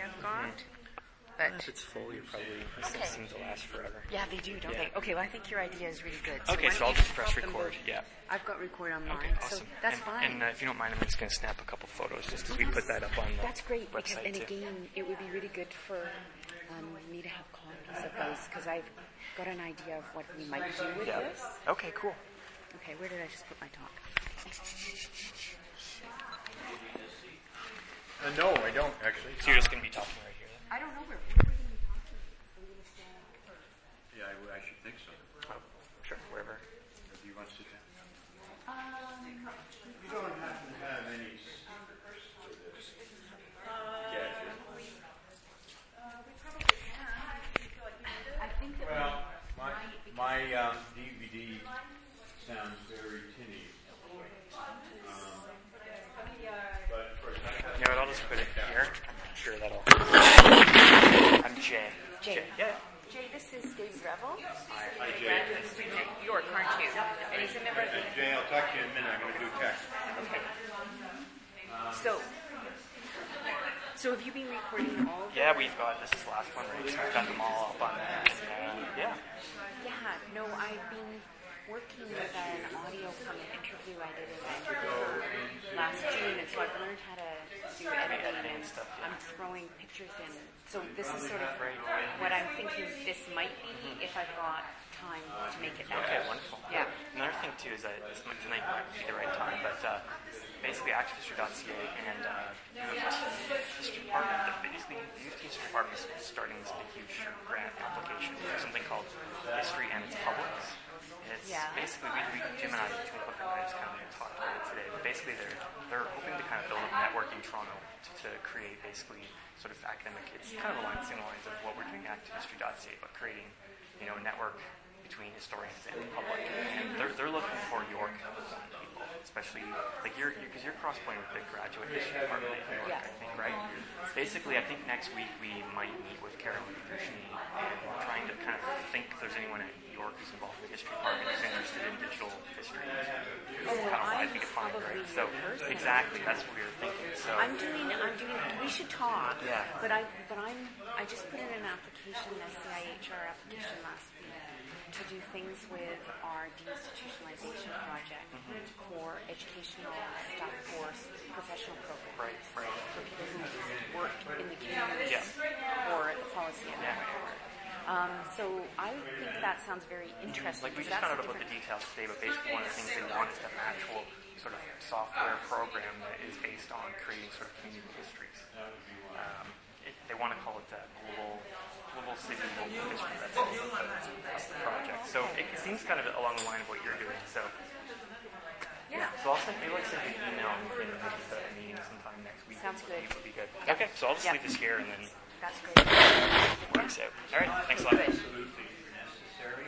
I've got. But if it's full, you probably these seem to last forever. Yeah, they do, don't they? Okay, well, I think your idea is really good. Okay, so I'll just press record. Yeah. I've got record on mine, Okay, awesome. so that's fine. And if you don't mind, I'm just going to snap a couple photos just because we put that up on the That's great, website because, and too. again, it would be really good for me to have copies of those, because I've got an idea of what we might do with this. Okay, cool. Okay, where did I just put my talk? No, I don't, actually. So you're just going to be talking right here then? I don't know where we're going to be talking. Are we going to stand first? Yeah, I should think so. Oh, sure, wherever. If you want to sit down. You don't happen to have any speakers for this gadget? I think that My DVD sounds very tinny. But of course, You know what, I'll just put it here. I'm sure that'll... I'm Jay. Jay. Yeah. Jay, this is David Revel. Hi, Jay. York, aren't you? And he's a member of the... Jay, I'll talk to you in a minute. I'm going to do text. Okay. So have you been recording all of them? Yeah, we've got, this is the last one, right? So I've got them all up on there. Yeah. Yeah, no, I've been working with an audio from an interview I did in Vancouver last June, and so I've learned how to do editing and stuff. I'm throwing pictures in. So this is sort of what I'm thinking this might be if I've got time to make it that. Okay, wonderful. Yeah. Another thing too is that tonight might be the right time, but basically activehistory.ca and the history department, basically the youth history department is starting this big huge grant application for something called History and its Publics. It's basically, Jim and I, Jim Clifford and I just kind of talked about it today, but basically they're hoping to kind of build a network in Toronto to create basically sort of academic, it's kind of along the same lines of what we're doing at activehistory.ca, but creating, a network between historians and the public. And they're looking for York people, especially, like because you're cross-pointing with the graduate history department in York, I think, right? Basically, I think next week we might meet with Carolyn Petrushny and we're trying to kind of think if there's anyone at York who's involved in the history department who's interested in digital history. Kind of widely defined, right? So exactly, that's what we were thinking. So I'm doing. We should talk. Yeah. But I just put in an application, a CIHR application last week, to do things with our deinstitutionalization project for educational stuff for professional programs. Right. For people who work in the community or the policy environment. So I think that sounds very interesting. Like we just found out about the details today, but basically one of the things they want is to have an actual sort of software program that is based on creating sort of community histories. They want to call it global city local history. That's the project. So it seems kind of along the line of what you're doing. So So I'll send you an email and we can make the meeting sometime next week. Sounds good. It would be good. Okay, so I'll just leave this here and then that's great. works out. All right, thanks a lot. Absolutely necessary.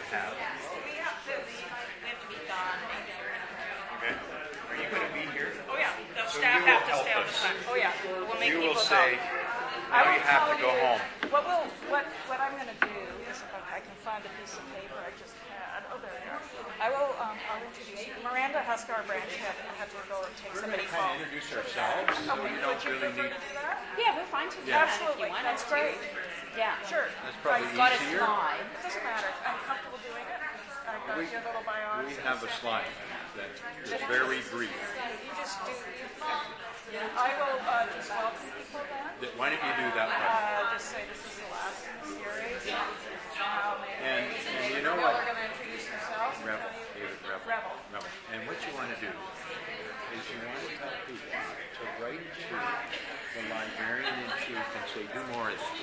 have? We have to be gone. Okay. Are you going to be here? Oh yeah, the So staff you have will to stay help on the us. side. Oh yeah, we'll make You people will say, go. now you have to go home. What I'm going to do is if I can find a piece of paper I just had. Oh, there we go. I'll introduce you. Miranda Huskar Branch had to go and take We're somebody going to kind home. of introduce ourselves, so Okay, you would don't you really prefer need. to do that? Yeah, we're fine to do Yeah. that if you Absolutely, want that's us great. to. Yeah. Sure. That's probably I've got a easier. slide. It doesn't matter. I'm comfortable doing it. I've got your little biography. We have a slide that is very brief. You just do. I will just welcome people then. Why don't you do that one? Just say this is the last in the series. And you know They're what? going to introduce themselves. Rebel, David Rebel. Rebel. Rebel. And what you want to do is you want to tell people to write to the librarian in chief and say, do more of this.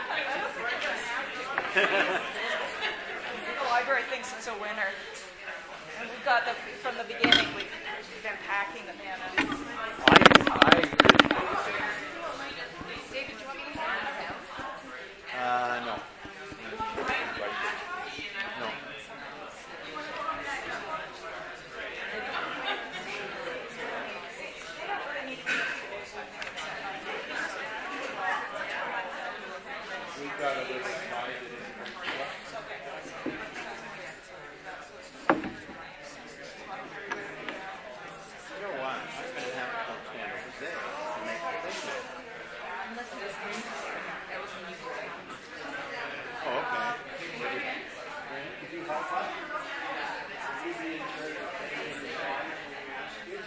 The library thinks it's a winner. And we've got from the beginning, we've been packing them in. David, do you want me to have a sound? No. No. We've got a little slide that is. You know what? I'm going to have to come stand over there to make the picture. Oh, okay. Could you help us? Would you be in charge of taking the slide when we ask you?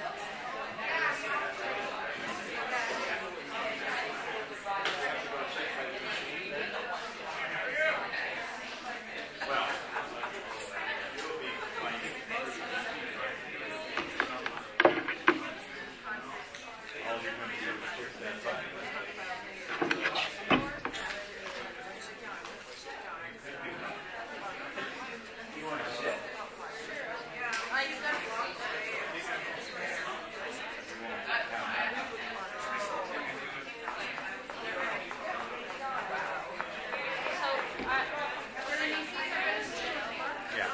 Well, you'll be finding all you're going to do is push that button. You want to sit? Yeah.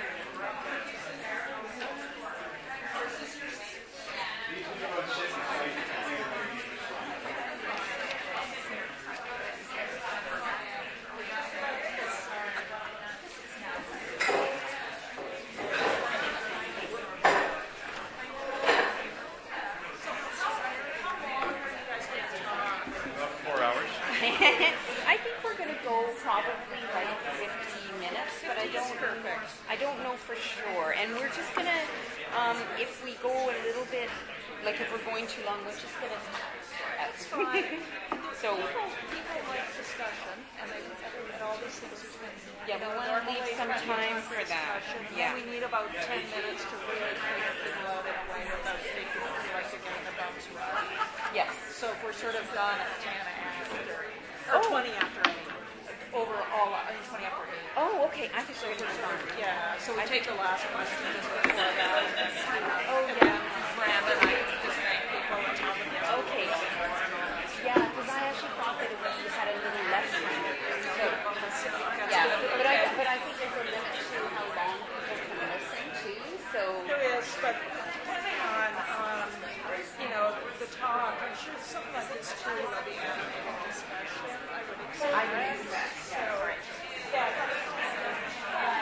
About 4 hours. I think we're going to go probably like 15 minutes, but I don't know for sure. And we're just going to, if we go a little bit, like if we're going too long, we're just going to. It's fine. So People like discussion, and all these things are been. yeah, we want to leave some time for that. Yeah. We need about 10 minutes to really clear people out in a way without making them feel like they're getting the dumps right. Yes. So if we're sort of done at 10 after, or 20 after 8, overall, 20 after 8. Oh, okay. I think we're going to start. Yeah, so we take the last question just before that. Oh, And yeah. then Brandon and I just thank people and tell them. Okay. Yeah, because I actually thought that we had a little less time. So, yeah, but I think there's a limit to how long people can listen too. So There is, but depending on, the talk, I'm sure something like this too will be a discussion, I would expect. I would expect, So, yeah.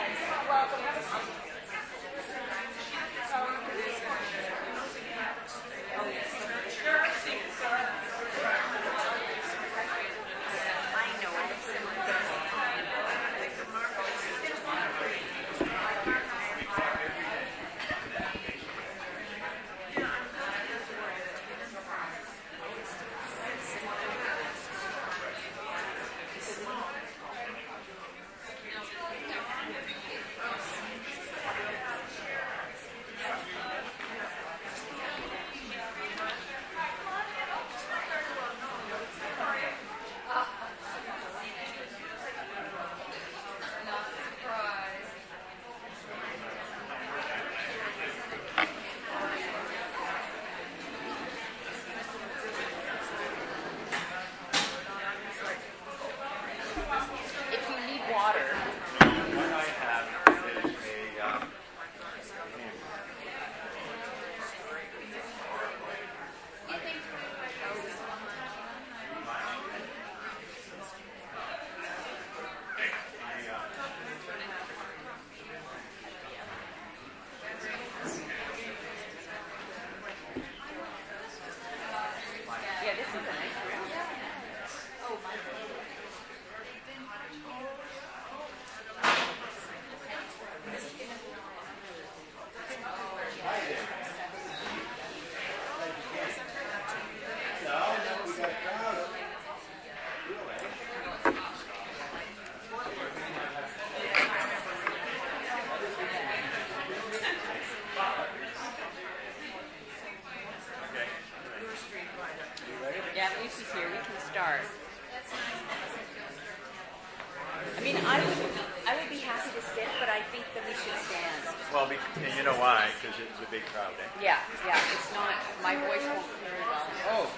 Welcome. Have a seat. I mean, I would be happy to sit, but I think that we should stand. Well, and you know why? Because it's a big crowd, eh? Yeah, it's not, my voice won't clear well. Oh.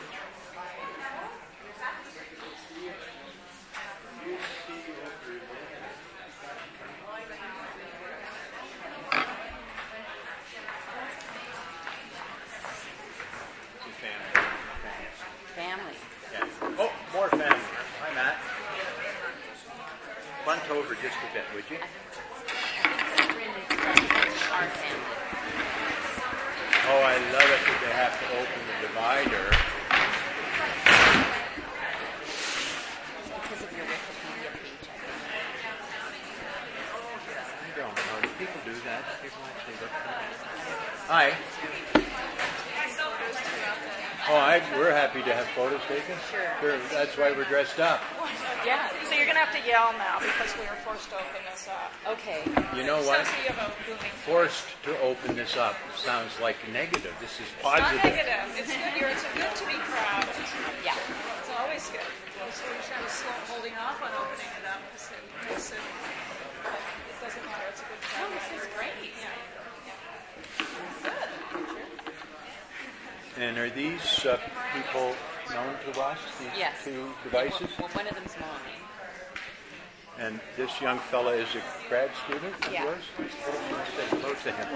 Family. Yeah. Oh, more family. Hi, Matt. Bunt over just a bit, would you? Our family. Oh, I love it that they have to open the divider. Because of your Wikipedia page, I think. I don't know. Do people do that? Do people actually look for that? Hi. Oh, we're happy to have photos taken. Sure. That's why we're dressed up. Yeah. So you're going to have to yell now because we were forced to open this up. Okay. You know what? So you have a booming. Forced to open this up sounds like negative. This is It's positive. not negative. It's good. It's good to be proud. Yeah. It's always good. So we're kind of holding off on opening it up because it doesn't matter. It's a good Oh, time. this is great. Yeah. And are these people known to us, these Yes. two devices? Well, one of them's mine. And this young fella is a grad student of Yeah. yours? Say hello to him.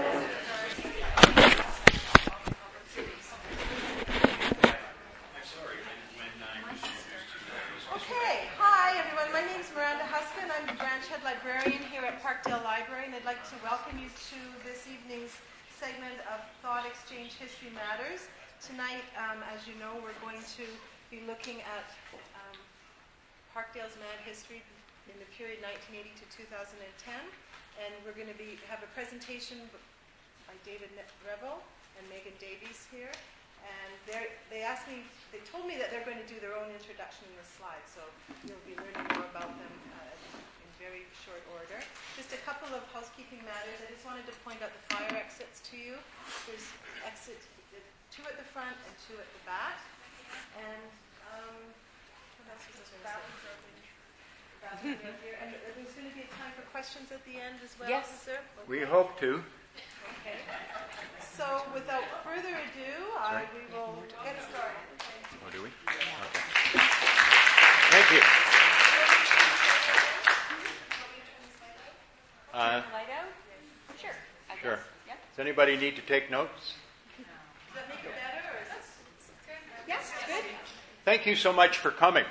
Okay, hi everyone. My name is Miranda Husband. I'm the branch head librarian here at Parkdale Library, and I'd like to welcome you to this evening's segment of Thought Exchange History Matters. Tonight, as you know, we're going to be looking at Parkdale's mad history in the period 1980 to 2010, and we're going to have a presentation by David Revel and Megan Davies here. And they told me that they're going to do their own introduction in the slides, so you'll be learning more about them in very short order. Just a couple of housekeeping matters. I just wanted to point out the fire exits to you. There's two at the front and two at the back. And what else was I going to say? Bathroom right here. And there's going to be a time for questions at the end as well, Yes. is there? Okay. We hope to. Okay. So without further ado, we will get started. Oh, do we? Okay. Thank you. Light out? Sure. I Sure. guess. Yeah. Does anybody need to take notes? Does that make it better, or is this good? Yes, good. Thank you so much for coming.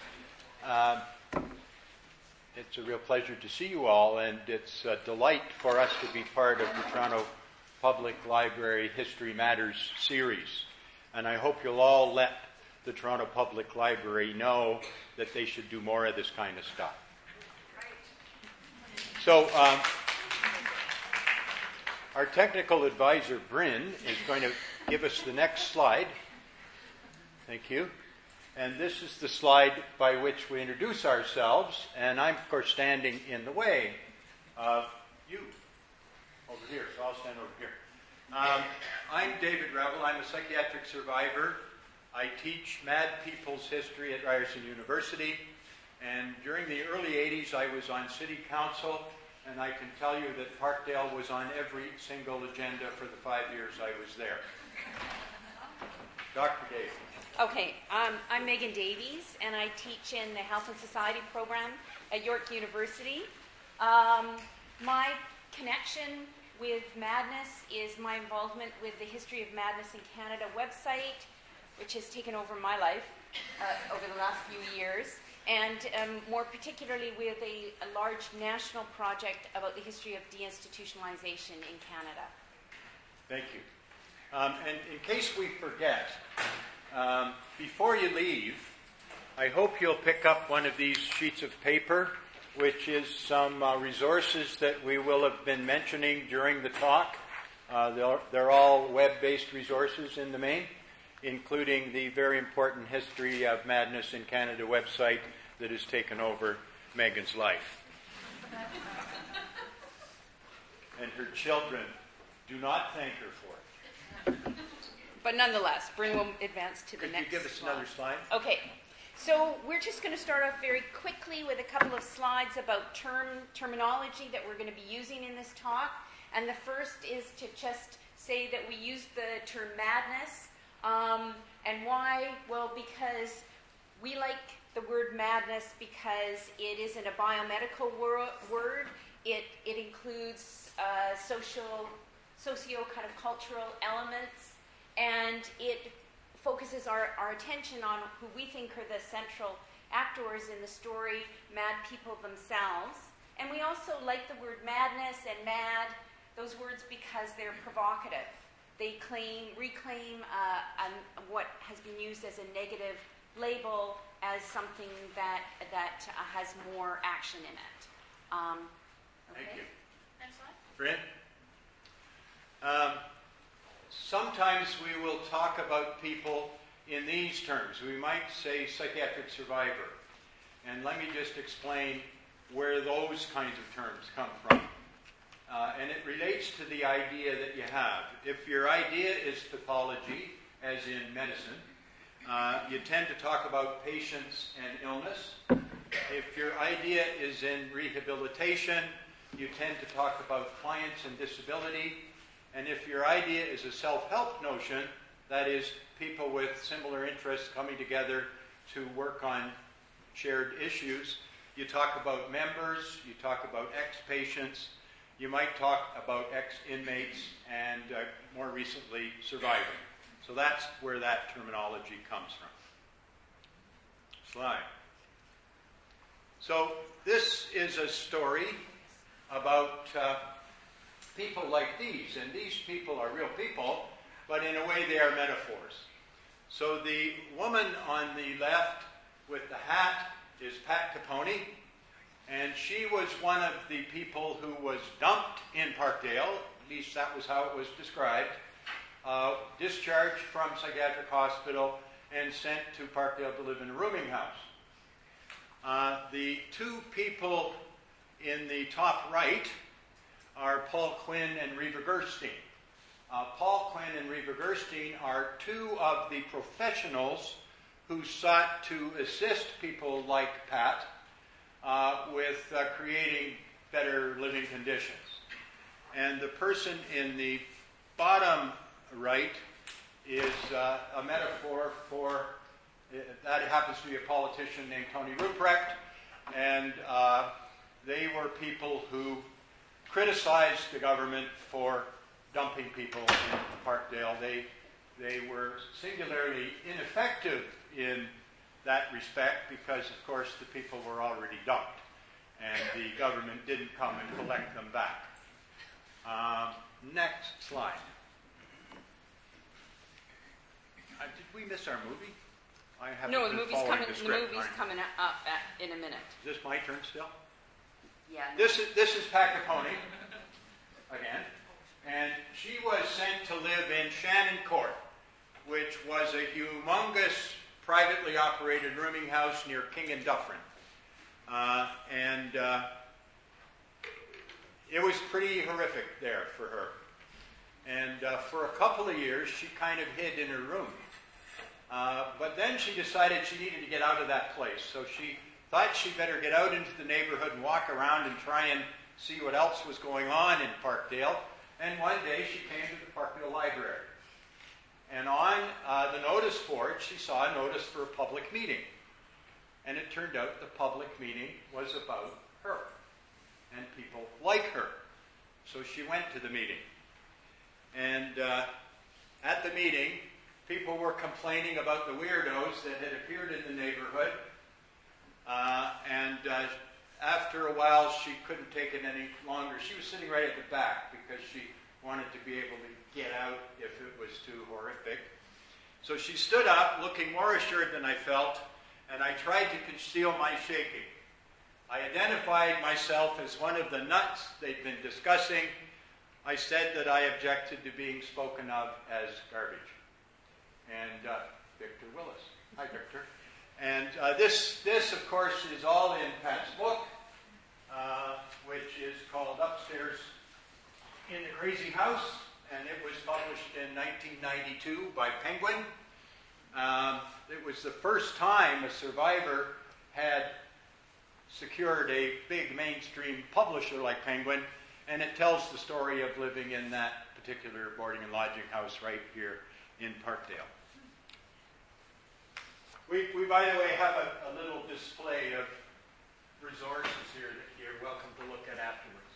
It's a real pleasure to see you all, and it's a delight for us to be part of the Toronto Public Library History Matters series. And I hope you'll all let the Toronto Public Library know that they should do more of this kind of stuff. So, our technical advisor, Bryn, is going to give us the next slide. Thank you. And this is the slide by which we introduce ourselves, and I'm, of course, standing in the way of you over here, so I'll stand over here. I'm David Revel. I'm a psychiatric survivor. I teach mad people's history at Ryerson University, and during the early 80s, I was on city council, and I can tell you that Parkdale was on every single agenda for the 5 years I was there. Dr. Davis. Okay, I'm Megan Davies, and I teach in the Health and Society program at York University. My connection with madness is my involvement with the History of Madness in Canada website, which has taken over my life over the last few years, and more particularly with a large national project about the history of deinstitutionalization in Canada. Thank you. And in case we forget, before you leave, I hope you'll pick up one of these sheets of paper, which is some resources that we will have been mentioning during the talk. They're all web-based resources in the main, including the very important History of Madness in Canada website that has taken over Megan's life. And her children, do not thank her for it. But nonetheless, Bryn will advance to the next Could you give us another slide? Okay. So we're just going to start off very quickly with a couple of slides about terminology that we're going to be using in this talk. And the first is to just say that we use the term madness. And why? Well, because we like the word madness because it isn't a biomedical word. It includes socio kind of cultural elements, and it focuses our attention on who we think are the central actors in the story, mad people themselves. And we also like the word madness and mad, those words, because they're provocative. They reclaim what has been used as a negative label as something that has more action in it. Okay. Thank you. Next slide. Bryn? Sometimes we will talk about people in these terms. We might say psychiatric survivor. And let me just explain where those kinds of terms come from. And it relates to the idea that you have. If your idea is pathology, as in medicine, you tend to talk about patients and illness. If your idea is in rehabilitation, you tend to talk about clients and disability. And if your idea is a self-help notion, that is people with similar interests coming together to work on shared issues, you talk about members, you talk about ex-patients, you might talk about ex-inmates, and more recently, survivor. So that's where that terminology comes from. Slide. So this is a story about people like these, and these people are real people, but in a way they are metaphors. So the woman on the left with the hat is Pat Capone, and she was one of the people who was dumped in Parkdale, at least that was how it was described, discharged from psychiatric hospital and sent to Parkdale to live in a rooming house. The two people in the top right are Paul Quinn and Reva Gerstein. Paul Quinn and Reva Gerstein are two of the professionals who sought to assist people like Pat with creating better living conditions. And the person in the bottom right is a metaphor for, that happens to be a politician named Tony Ruprecht, and they were people who criticized the government for dumping people in Parkdale. They were singularly ineffective in that respect because, of course, the people were already dumped and the government didn't come and collect them back. Next slide. Did we miss our movie? I haven't No, the been movie's following coming. the The script. movie's coming up in a minute. Is this my turn still? Yeah. This is Pat Capone again, and she was sent to live in Shannon Court, which was a humongous privately operated rooming house near King and Dufferin. It was pretty horrific there for her. And for a couple of years, she kind of hid in her room. But then she decided she needed to get out of that place. So she thought she'd better get out into the neighborhood and walk around and try and see what else was going on in Parkdale. And one day she came to the Parkdale Library. And on the notice board, she saw a notice for a public meeting. And it turned out the public meeting was about her and people like her. So she went to the meeting. And at the meeting, people were complaining about the weirdos that had appeared in the neighborhood. After a while, she couldn't take it any longer. She was sitting right at the back because she wanted to be able to get out if it was too horrific. So she stood up, looking more assured than I felt, and I tried to conceal my shaking. I identified myself as one of the nuts they'd been discussing. I said that I objected to being spoken of as garbage. And Victor Willis. Hi, Victor. And this, of course, is all in Pat's book, which is called Upstairs in the Crazy House, and it was published in 1992 by Penguin. It was the first time a survivor had secured a big mainstream publisher like Penguin, and it tells the story of living in that particular boarding and lodging house right here in Parkdale. We by the way, have a little display of resources here that you're welcome to look at afterwards.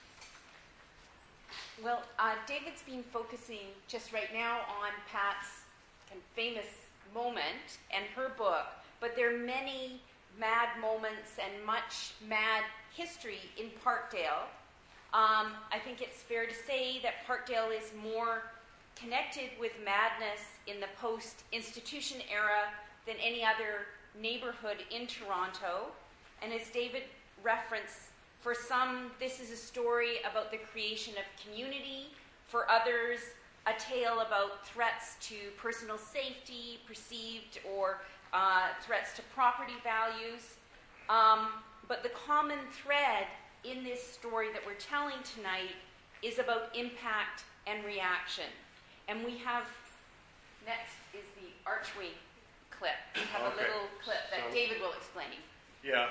Well, David's been focusing just right now on Pat's kind of famous moment and her book, but there are many mad moments and much mad history in Parkdale. I think it's fair to say that Parkdale is more connected with madness in the post-institution era than any other neighborhood in Toronto. And as David referenced, for some, this is a story about the creation of community. For others, a tale about threats to personal safety, perceived or threats to property values. But the common thread in this story that we're telling tonight is about impact and reaction. And we have, next is the archway clip. We have a little clip that David will explain. Yeah.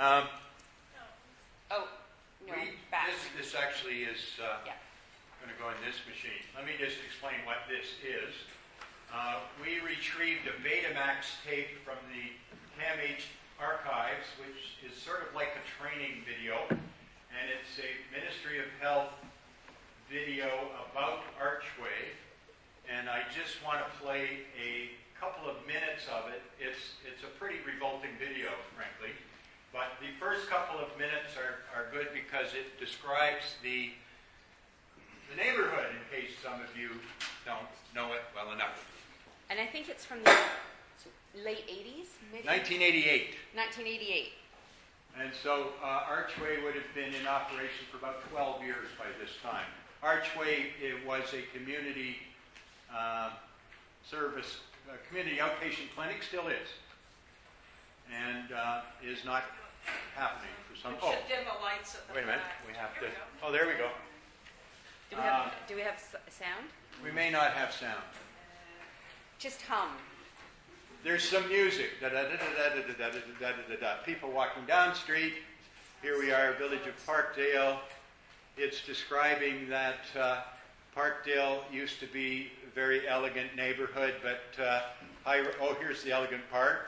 Back. This actually is going to go in this machine. Let me just explain what this is. We retrieved a Betamax tape from the CAMH archives, which is sort of like a training video, and it's a Ministry of Health video about Archway, and I just want to play a couple of minutes of it. It's a pretty revolting video, frankly, but the first couple of minutes are good because it describes the neighborhood, in case some of you don't know it well enough. And I think it's from the late 80s? 1988. 1988. And so Archway would have been in operation for about 12 years by this time. Archway, it was a community service, community outpatient clinic, still is. And is not happening for some... You should dim the lights at the wait a minute. back. We have to... Oh, there we go. Do we have sound? We may not have sound. Just hum. There's some music. Da-da-da-da-da-da-da-da-da-da-da. People walking down the street. Here we are, village of Parkdale. It's describing that Parkdale used to be a very elegant neighborhood, but here's the elegant part.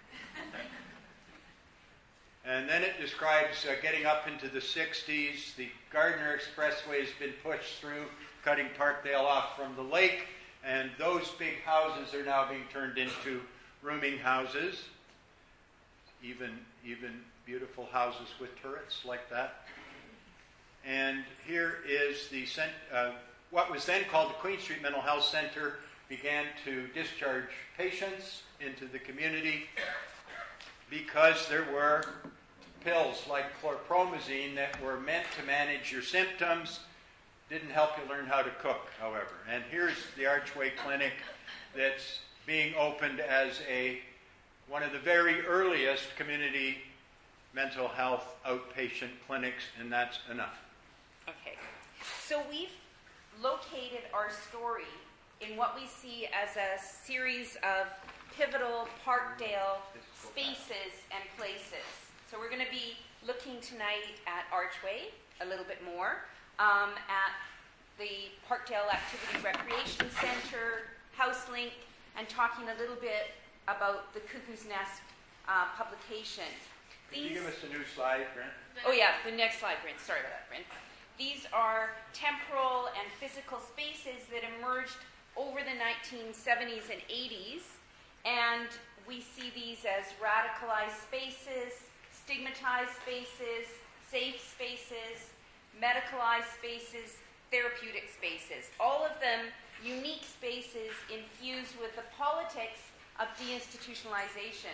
And then it describes getting up into the 60s. The Gardiner Expressway has been pushed through, cutting Parkdale off from the lake. And those big houses are now being turned into rooming houses. Even beautiful houses with turrets like that. And here is the what was then called the Queen Street Mental Health Center began to discharge patients into the community because there were pills like chlorpromazine that were meant to manage your symptoms. Didn't help you learn how to cook, however. And here's the Archway Clinic that's being opened as one of the very earliest community mental health outpatient clinics, and that's enough. Okay. So we've located our story in what we see as a series of pivotal Parkdale spaces and places. So we're going to be looking tonight at Archway a little bit more, at the Parkdale Activity Recreation Center, HouseLink, and talking a little bit about the Cuckoo's Nest publication. Can you give us a new slide, Brent? Oh yeah, the next slide, Brent. Sorry about that, Brent. These are temporal and physical spaces that emerged over the 1970s and 80s, and we see these as radicalized spaces, stigmatized spaces, safe spaces, medicalized spaces, therapeutic spaces. All of them unique spaces infused with the politics of deinstitutionalization.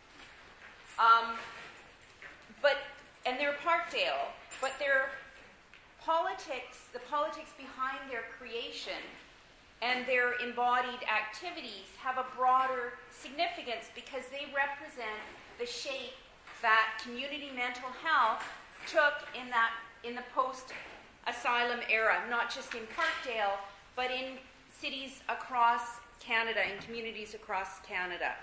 And they're Parkdale, but their politics, the politics behind their creation and their embodied activities have a broader significance because they represent the shape that community mental health took in the post-asylum era, not just in Parkdale, but in cities across Canada, in communities across Canada.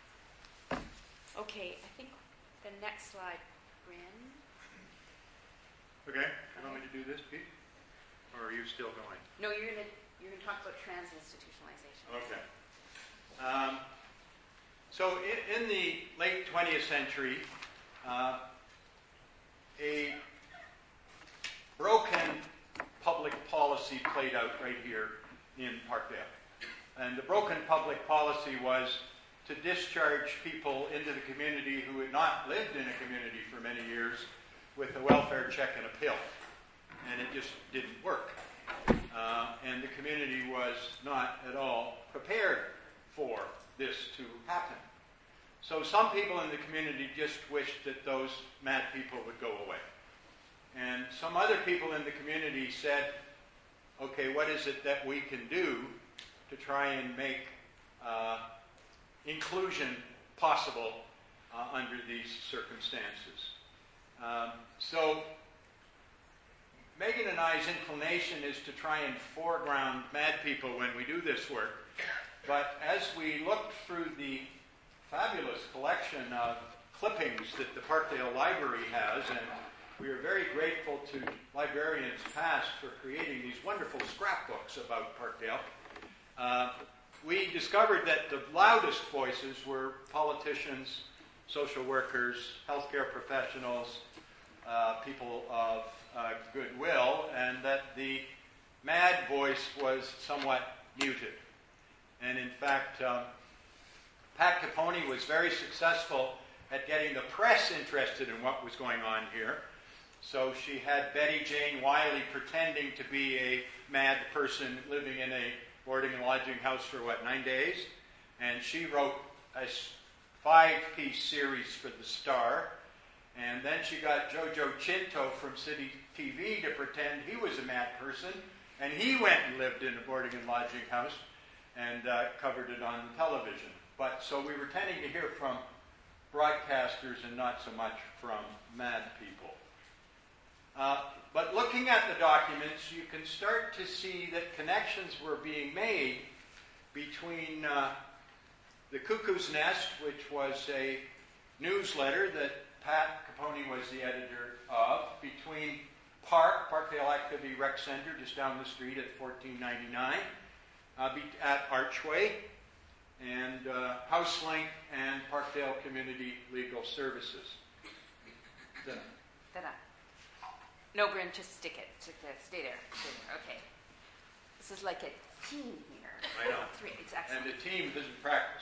Okay, I think the next slide, Bryn. Okay, you want me to do this, Pete? Or are you still going? No, you're gonna talk about trans-institutionalization. Okay. So in the late 20th century, a broken public policy played out right here in Parkdale. And the broken public policy was to discharge people into the community who had not lived in a community for many years with a welfare check and a pill. And it just didn't work. And the community was not at all prepared for this to happen. So some people in the community just wished that those mad people would go away. And some other people in the community said, okay, what is it that we can do to try and make inclusion possible under these circumstances? So Megan and I's inclination is to try and foreground mad people when we do this work. But as we looked through the fabulous collection of clippings that the Parkdale Library has, and we are very grateful to librarians past for creating these wonderful scrapbooks about Parkdale, we discovered that the loudest voices were politicians, social workers, healthcare professionals, people of goodwill, and that the mad voice was somewhat muted. And in fact, Pat Capone was very successful at getting the press interested in what was going on here. So she had Betty Jane Wiley pretending to be a mad person living in a boarding and lodging house for, 9 days? And she wrote a 5-piece series for the Star. And then she got Jojo Chinto from City TV to pretend he was a mad person. And he went and lived in a boarding and lodging house and covered it on television. But so we were tending to hear from broadcasters and not so much from mad people. But looking at the documents, you can start to see that connections were being made between the Cuckoo's Nest, which was a newsletter that Pat Capone was the editor of, between Parkdale Activity Rec Center, just down the street at 1499, at Archway, and HouseLink and Parkdale Community Legal Services. Ta-da. No, Bryn, just stick it. Stay there. Okay. This is like a team here. I know. It's excellent. And the team isn't practiced.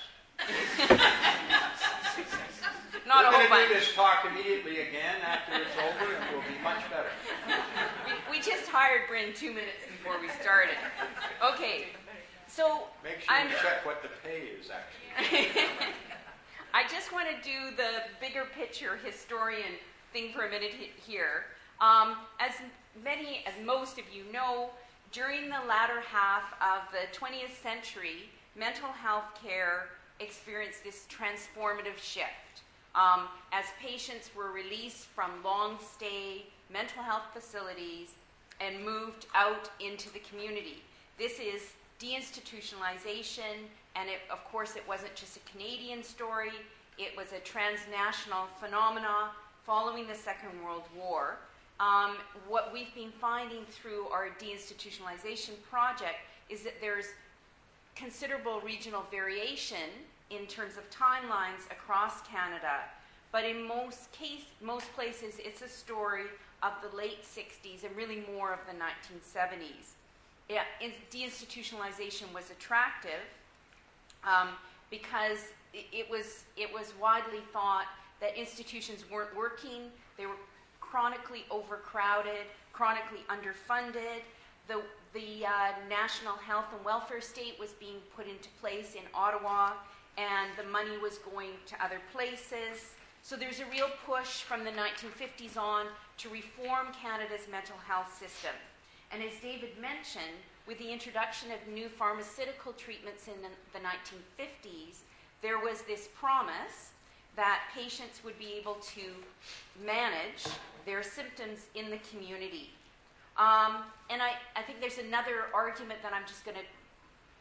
Not a whole We're going bunch. to do this talk immediately again after it's over, and we'll be much better. We just hired Bryn 2 minutes before we started. Okay. So Make sure you check what the pay is, actually. I just want to do the bigger picture historian thing for a minute here. As most of you know, during the latter half of the 20th century, mental health care experienced this transformative shift. As patients were released from long-stay mental health facilities and moved out into the community. This is deinstitutionalization, and of course it wasn't just a Canadian story, it was a transnational phenomena following the Second World War. What we've been finding through our deinstitutionalization project is that there's considerable regional variation in terms of timelines across Canada, but in most places it's a story of the late 60s and really more of the 1970s. Deinstitutionalization was attractive because it was widely thought that institutions weren't working, they were chronically overcrowded, chronically underfunded. The National Health and Welfare State was being put into place in Ottawa, and the money was going to other places. So there's a real push from the 1950s on to reform Canada's mental health system. And as David mentioned, with the introduction of new pharmaceutical treatments in the 1950s, there was this promise that patients would be able to manage their symptoms in the community. And I think there's another argument that I'm just going to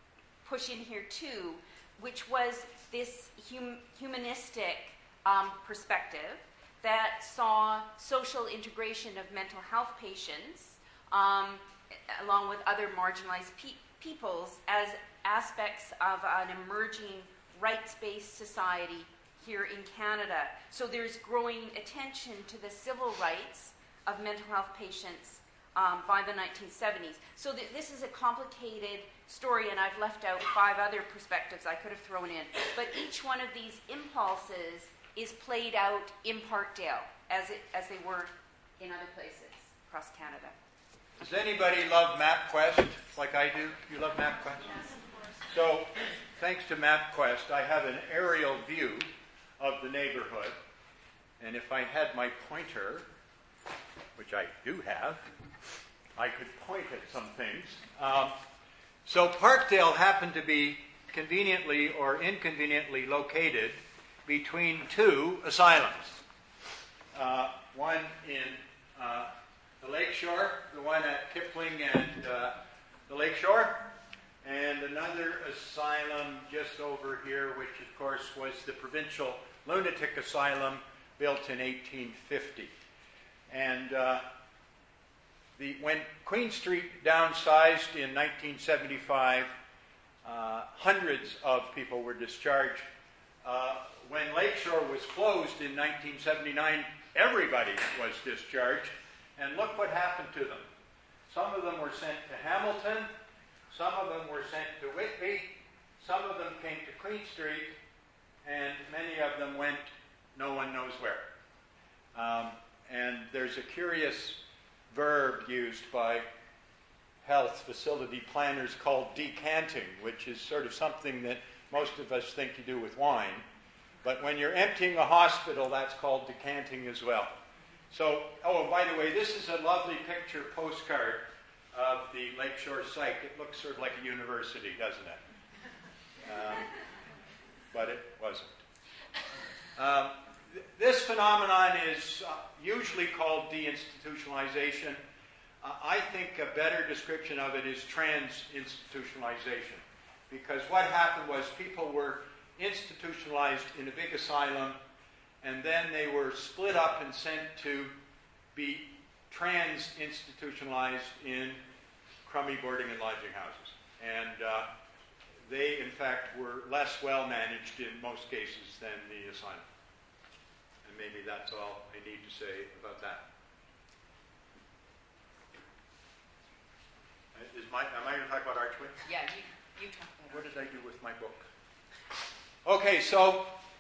push in here too, which was this humanistic perspective that saw social integration of mental health patients along with other marginalized peoples as aspects of an emerging rights-based society here in Canada. So there's growing attention to the civil rights of mental health patients by the 1970s. So this is a complicated story, and I've left out 5 other perspectives I could have thrown in. But each one of these impulses is played out in Parkdale as they were in other places across Canada. Does anybody love MapQuest like I do? You love MapQuest? Yes. So, thanks to MapQuest, I have an aerial view of the neighborhood. And if I had my pointer, which I do have, I could point at some things. So Parkdale happened to be conveniently or inconveniently located between 2 asylums. One in the Lakeshore, the one at Kipling and the Lakeshore, and another asylum just over here, which of course was the Provincial Lunatic Asylum built in 1850. And when Queen Street downsized in 1975, hundreds of people were discharged. When Lakeshore was closed in 1979, everybody was discharged. And look what happened to them. Some of them were sent to Hamilton. Some of them were sent to Whitby. Some of them came to Queen Street. And many of them went no one knows where. And there's a curious verb used by health facility planners called decanting, which is sort of something that most of us think you do with wine. But when you're emptying a hospital, that's called decanting as well. So, oh, by the way, this is a lovely picture postcard of the Lakeshore site. It looks sort of like a university, doesn't it? But it wasn't. This phenomenon is usually called deinstitutionalization. I think a better description of it is trans-institutionalization. Because what happened was people were institutionalized in a big asylum, and then they were split up and sent to be trans-institutionalized in crummy boarding and lodging houses. And they, in fact, were less well-managed in most cases than the asylum. And maybe that's all I need to say about that. Am I going to talk about Archway? Yeah, you talk about it. What did I do with my book? Okay, so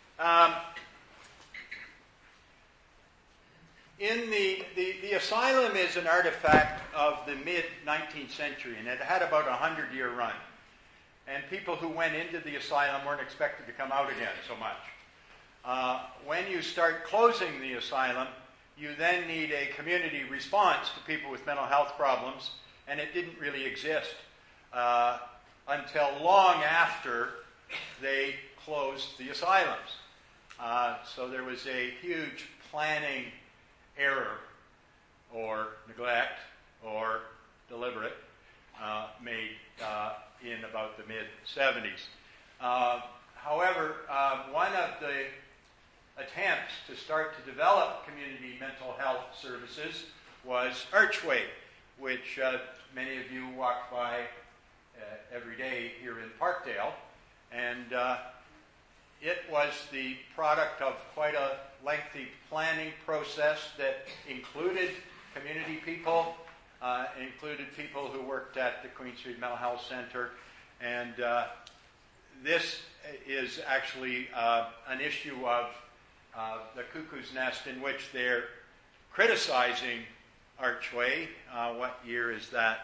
in the asylum is an artifact of the mid-19th century, and it had about a 100-year run. And people who went into the asylum weren't expected to come out again so much. When you start closing the asylum, you then need a community response to people with mental health problems, and it didn't really exist until long after they closed the asylums. So there was a huge planning error or neglect or deliberate made in about the mid-70s. However, one of the attempts to start to develop community mental health services was Archway, which many of you walk by every day here in Parkdale. And it was the product of quite a lengthy planning process that included community people, included people who worked at the Queen Street Mental Health Center. And this is actually an issue of the Cuckoo's Nest in which they're criticizing Archway. What year is that?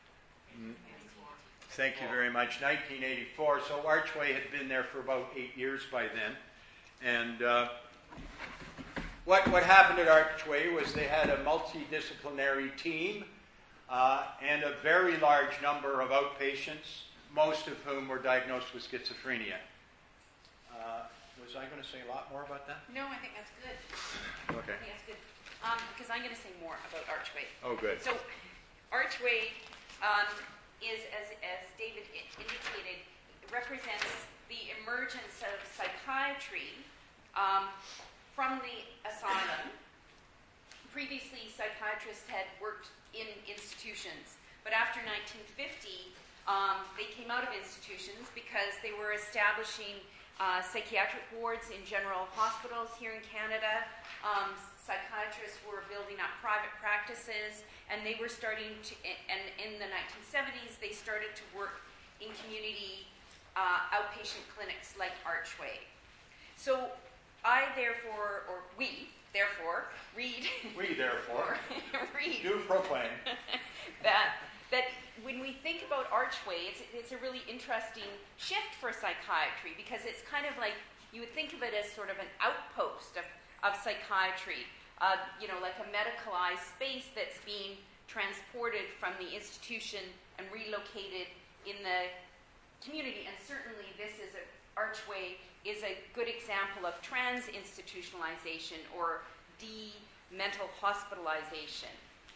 Thank you very much. 1984. So Archway had been there for about 8 years by then. And what happened at Archway was they had a multidisciplinary team and a very large number of outpatients, most of whom were diagnosed with schizophrenia. Was I going to say a lot more about that? No, I think that's good. Okay. I think that's good. Because I'm going to say more about Archway. Oh, good. So, Archway is, as David indicated, represents the emergence of psychiatry from the asylum. Previously, psychiatrists had worked in institutions, but after 1950, they came out of institutions because they were establishing psychiatric wards in general hospitals here in Canada. Psychiatrists were building up private practices, and they were starting to, and in the 1970s, they started to work in community outpatient clinics like Archway. So I therefore, or we therefore, read... We therefore read do proclaim that when we think about Archway, it's a really interesting shift for psychiatry, because it's kind of like, you would think of it as sort of an outpost of psychiatry, like a medicalized space that's being transported from the institution and relocated in the community. And certainly Archway is a good example of trans-institutionalization or de-mental hospitalization.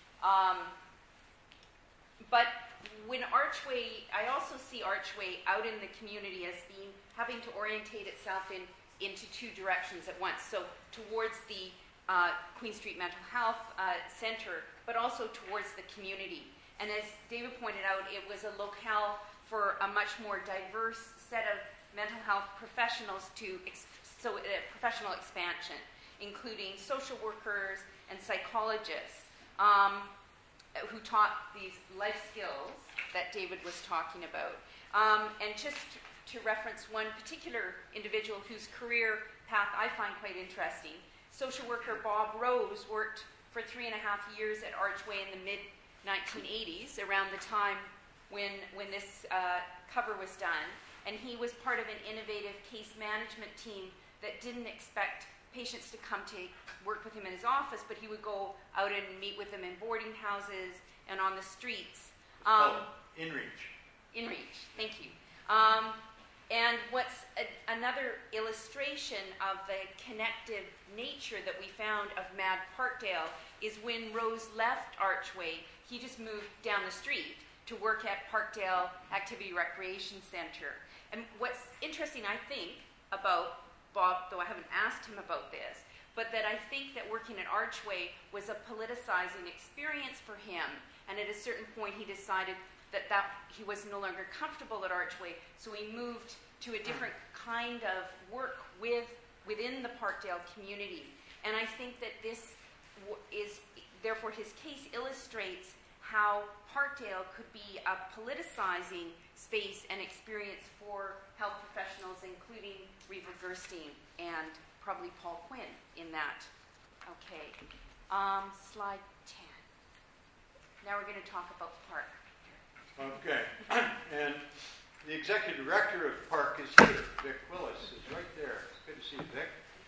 But when Archway, I also see Archway out in the community as having to orientate itself into two directions at once. So towards the Queen Street Mental Health Center, but also towards the community. And as David pointed out, it was a locale for a much more diverse set of mental health professionals professional expansion, including social workers and psychologists who taught these life skills that David was talking about. And just to reference one particular individual whose career path I find quite interesting, social worker Bob Rose worked for 3.5 years at Archway in the mid-1980s, around the time when this cover was done. And he was part of an innovative case management team that didn't expect patients to come to work with him in his office, but he would go out and meet with them in boarding houses and on the streets. InReach. InReach, thank you. And what's another illustration of the connective nature that we found of Mad Parkdale is when Rose left Archway, he just moved down the street to work at Parkdale Activity Recreation Center. And what's interesting, I think, about Bob, though I haven't asked him about this, but that I think that working at Archway was a politicizing experience for him. And at a certain point, he decided that he was no longer comfortable at Archway, so he moved to a different kind of work within the Parkdale community. And I think that this is, therefore, his case illustrates how Parkdale could be a politicizing space and experience for health professionals, including Reva Gerstein and probably Paul Quinn in that. Okay. Slide 10. Now we're going to talk about Park. Okay. And the executive director of Park is here. Vic Willis is right there. It's good to see you, Vic.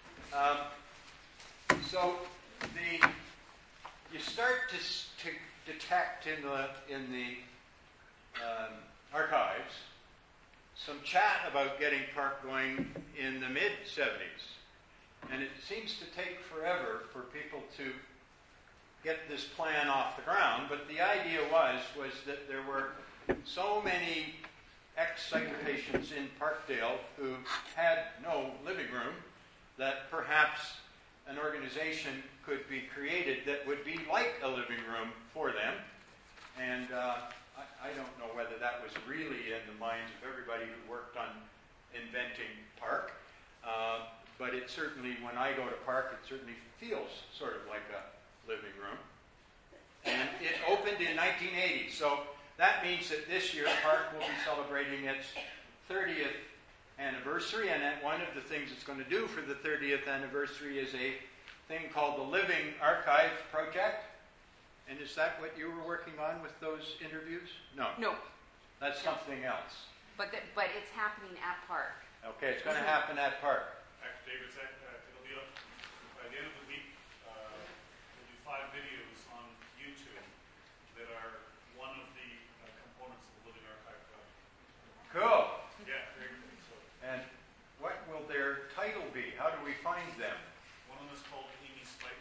So you start to detect in the archives some chat about getting Park going in the mid-70s. And it seems to take forever for people to get this plan off the ground, but the idea was that there were so many ex-psych patients in Parkdale who had no living room that perhaps an organization could be created that would be like a living room for them. And I don't know whether that was really in the minds of everybody who worked on inventing Park, but it certainly, when I go to Park, it certainly feels sort of like a living room. And it opened in 1980, so that means that this year Park will be celebrating its 30th anniversary, and one of the things it's going to do for the 30th anniversary is a thing called the Living Archive Project. And is that what you were working on with those interviews? No. No. That's something else. But it's happening at Park. Okay, it's going to happen at Park. Actually, David said it'll be up by the end of the week. We'll do 5 videos on YouTube that are one of the components of the Living Archive Project. Cool. Yeah, very good. So, And what will their title be? How do we find them? one of them is called Amy Spike.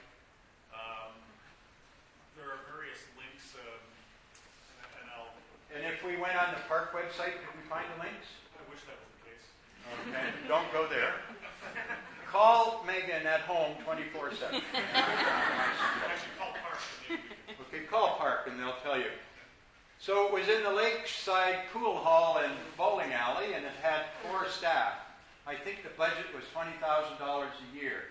There are various links, and I'll. And if we went on the Park website, could we find the links? I wish that Okay? Don't go there. Call Megan at home 24/7. Actually, call Park. Okay, call Park and they'll tell you. So it was in the lakeside pool hall and bowling alley, and it had 4 staff. I think the budget was $20,000 a year.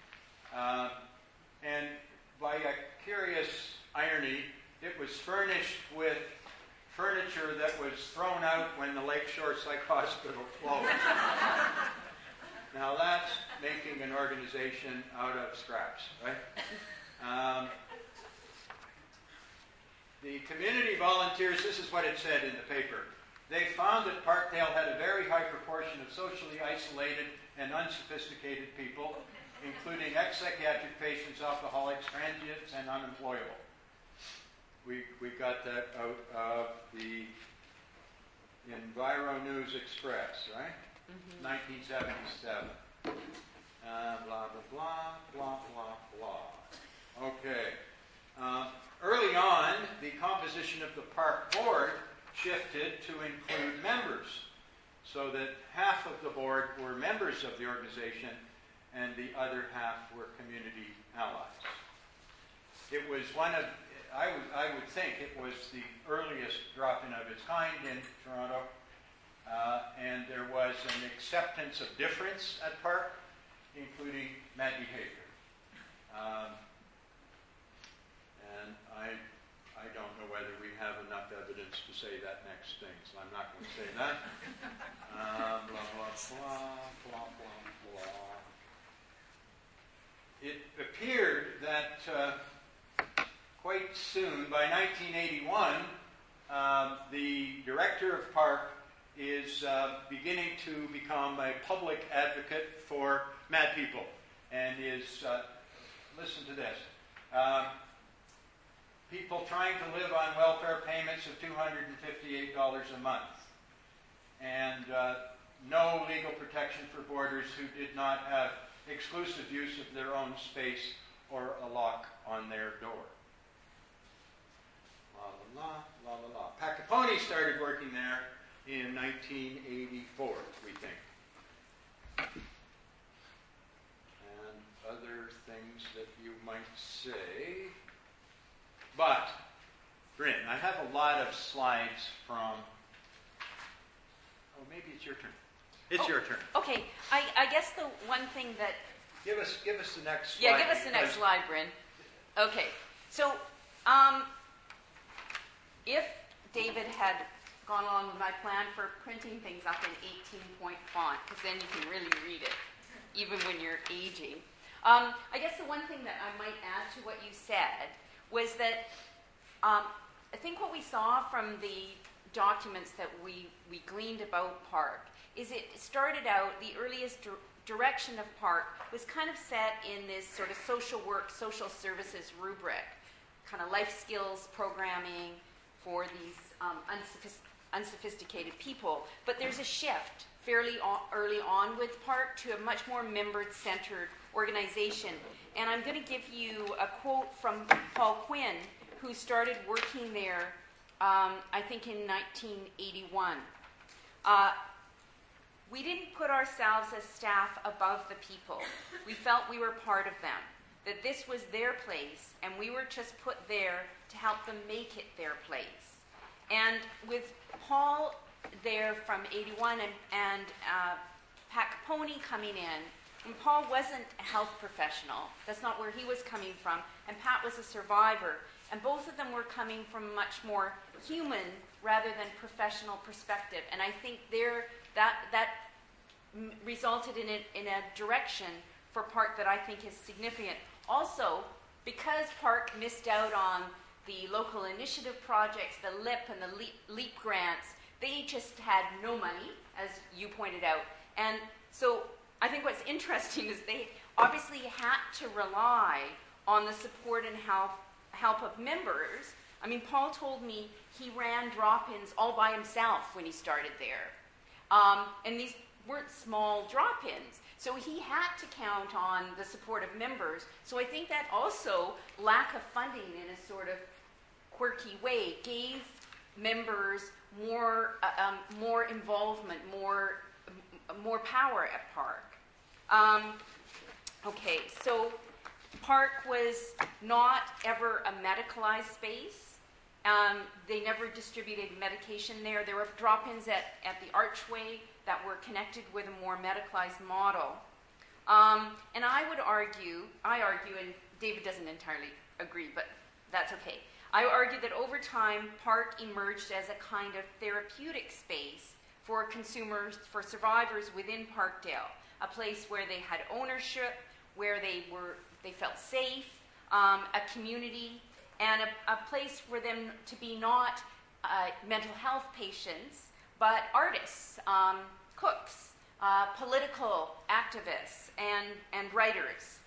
And by a curious irony, it was furnished with furniture that was thrown out when the Lakeshore Psych Hospital closed. Now that's making an organization out of scraps, right? The community volunteers, this is what it said in the paper. They found that Parkdale had a very high proportion of socially isolated and unsophisticated people, including ex-psychiatric patients, alcoholics, transients, and unemployable. We got that out of the Enviro News Express, right? 1977. Blah, blah, blah, blah, blah, blah. Okay. Early on, the composition of the park board shifted to include members, so that half of the board were members of the organization and the other half were community allies. It was one of, I would think it was the earliest drop-in of its kind in Toronto, and there was an acceptance of difference at Park, including bad behavior. And I don't know whether we have enough evidence to say that next thing, so I'm not going to say that. Blah, blah, blah, blah, blah, blah. It appeared that quite soon, by 1981, the director of Park is beginning to become a public advocate for mad people, and is, listen to this, people trying to live on welfare payments of $258 a month, and no legal protection for boarders who did not have exclusive use of their own space or a lock on their door. La la la, la la la. Pat Capone started working there in 1984, we think. And other things that you might say. But, Bryn, I have a lot of slides from... Oh, maybe it's your turn. It's your turn. Okay, I guess the one thing that... Give us the next slide. Yeah, give us the next slide, Bryn. Okay, so if David had gone along with my plan for printing things up in 18-point font, because then you can really read it, even when you're aging. I guess the one thing that I might add to what you said was that I think what we saw from the documents that we gleaned about Park is it started out, the earliest direction of Park was kind of set in this sort of social work, social services rubric, kind of life skills programming for these unsophisticated people. But there's a shift fairly early on with Park to a much more member-centered organization. And I'm going to give you a quote from Paul Quinn, who started working there, I think in 1981. We didn't put ourselves as staff above the people. We felt we were part of them, that this was their place, and we were just put there to help them make it their place. And with Paul there from 81 and Pat Capone coming in, and Paul wasn't a health professional. That's not where he was coming from. And Pat was a survivor. And both of them were coming from a much more human rather than professional perspective. And I think that resulted in a direction for Park that I think is significant. Also, because Park missed out on the local initiative projects, the LIP and the LEAP grants, they just had no money, as you pointed out. And so I think what's interesting is they obviously had to rely on the support and help of members. I mean, Paul told me he ran drop-ins all by himself when he started there. And these weren't small drop-ins. So he had to count on the support of members. So I think that also lack of funding in a sort of quirky way gave members more involvement, more power at Park. Okay, so Park was not ever a medicalized space. They never distributed medication there. There were drop-ins at the archway that were connected with a more medicalized model. And I argue, and David doesn't entirely agree, but that's okay. I argue that over time, Park emerged as a kind of therapeutic space for consumers, for survivors within Parkdale, a place where they had ownership, where they felt safe, a community, and a place for them to be not mental health patients, but artists, cooks, political activists, and writers.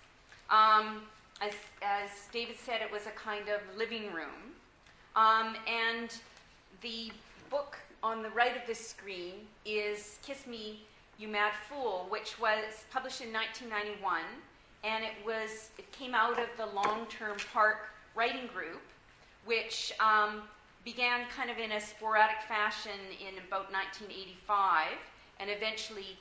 As David said, it was a kind of living room. And the book on the right of this screen is Kiss Me, You Mad Fool, which was published in 1991. And it came out of the long-term Park writing group, which began kind of in a sporadic fashion in about 1985 and eventually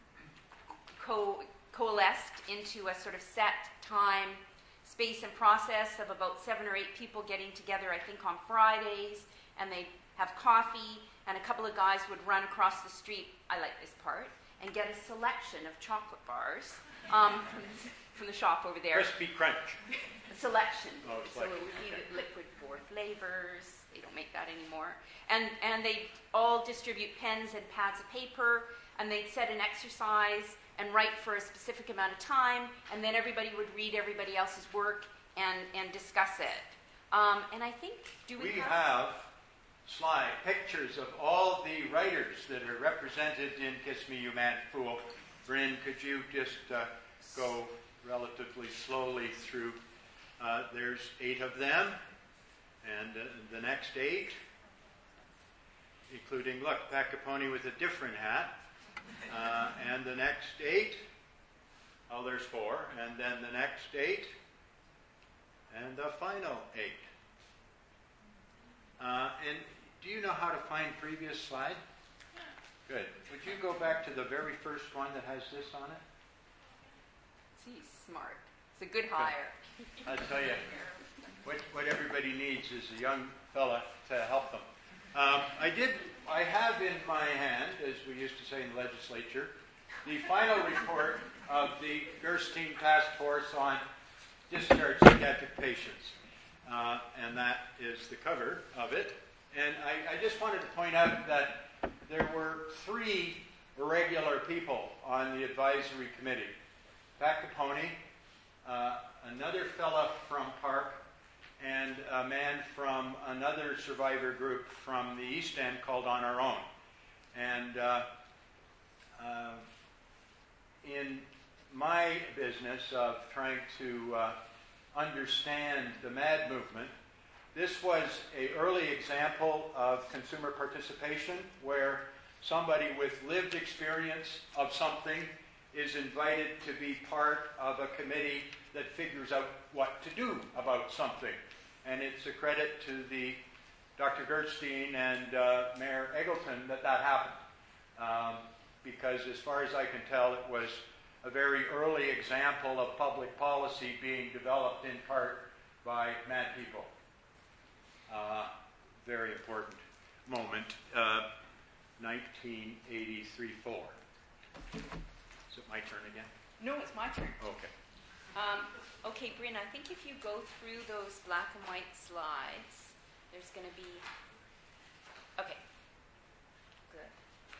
coalesced into a sort of set time, space, and process of about 7 or 8 people getting together, I think, on Fridays, and they'd have coffee, and a couple of guys would run across the street, I like this part, and get a selection of chocolate bars from the shop over there. Crispy Crunch. A selection. Oh, so it would be liquid 4 flavors. They don't make that anymore. And they'd all distribute pens and pads of paper, and they'd set an exercise and write for a specific amount of time, and then everybody would read everybody else's work and discuss it. And I think, we have slide pictures of all the writers that are represented in Kiss Me, You Mad Fool. Bryn, could you just go relatively slowly through? There's 8 of them, and the next 8, including, look, Pat Capone with a different hat, and the next 8, oh, there's 4, and then the next 8, and the final 8. And do you know how to find previous slide? Good. Would you go back to the very first one that has this on it? He's smart. It's a good hire. I'll tell you, what everybody needs is a young fella to help them. I have in my hand, as we used to say in the legislature, the final report of the Gerstein Task Force on Discharged Psychiatric Patients. And that is the cover of it. And I just wanted to point out that there were 3 irregular people on the advisory committee. Pat Capone, another fella from Park, and a man from another survivor group from the East End called On Our Own. And in my business of trying to understand the MAD movement, this was an early example of consumer participation where somebody with lived experience of something is invited to be part of a committee that figures out what to do about something. And it's a credit to the Dr. Gerstein and Mayor Eggleton that happened. Because as far as I can tell, it was a very early example of public policy being developed in part by MAD people. Very important moment, 1983-4. Is it my turn again? No, it's my turn. Okay. Okay, Bryn, I think if you go through those black and white slides, there's going to be... Okay. Good.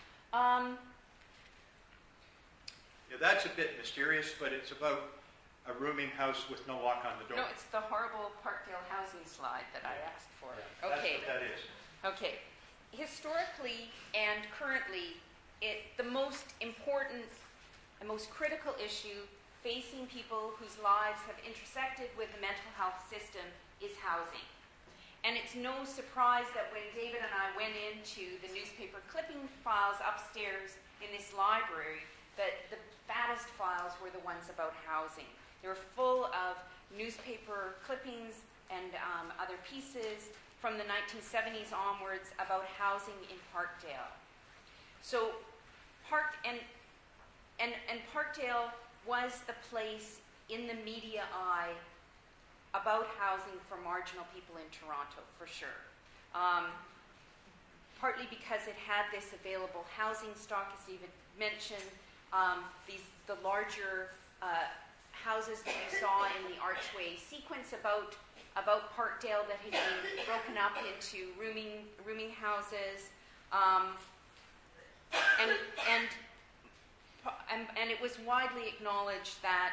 Yeah, that's a bit mysterious, but it's about a rooming house with no lock on the door. No, it's the horrible Parkdale housing slide that I asked for. Yeah, okay. That's what that is. Okay. Historically and currently, the most important and most critical issue facing people whose lives have intersected with the mental health system is housing. And it's no surprise that when David and I went into the newspaper clipping files upstairs in this library, that the fattest files were the ones about housing. They were full of newspaper clippings and other pieces from the 1970s onwards about housing in Parkdale. So and Parkdale was the place in the media eye about housing for marginal people in Toronto, for sure. Partly because it had this available housing stock, as David mentioned, the larger houses that you saw in the archway sequence about Parkdale that had been broken up into rooming houses, and it was widely acknowledged that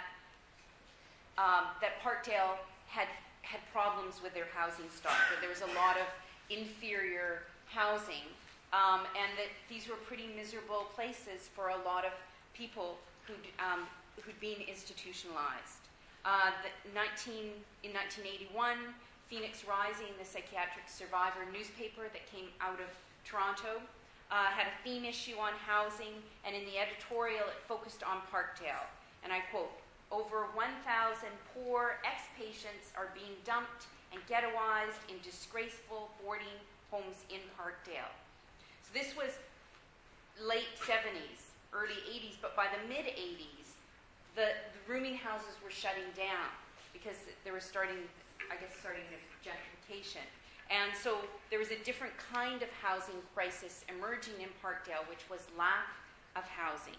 Parkdale had problems with their housing stock, that there was a lot of inferior housing, and that these were pretty miserable places for a lot of people who'd been institutionalized. In 1981, Phoenix Rising, the psychiatric survivor newspaper that came out of Toronto, had a theme issue on housing, and in the editorial it focused on Parkdale. And I quote, "Over 1,000 poor ex-patients are being dumped and ghettoized in disgraceful boarding homes in Parkdale." So this was late 70s, early 80s, but by the mid-80s, the rooming houses were shutting down because they were starting the gentrification. And so there was a different kind of housing crisis emerging in Parkdale, which was lack of housing.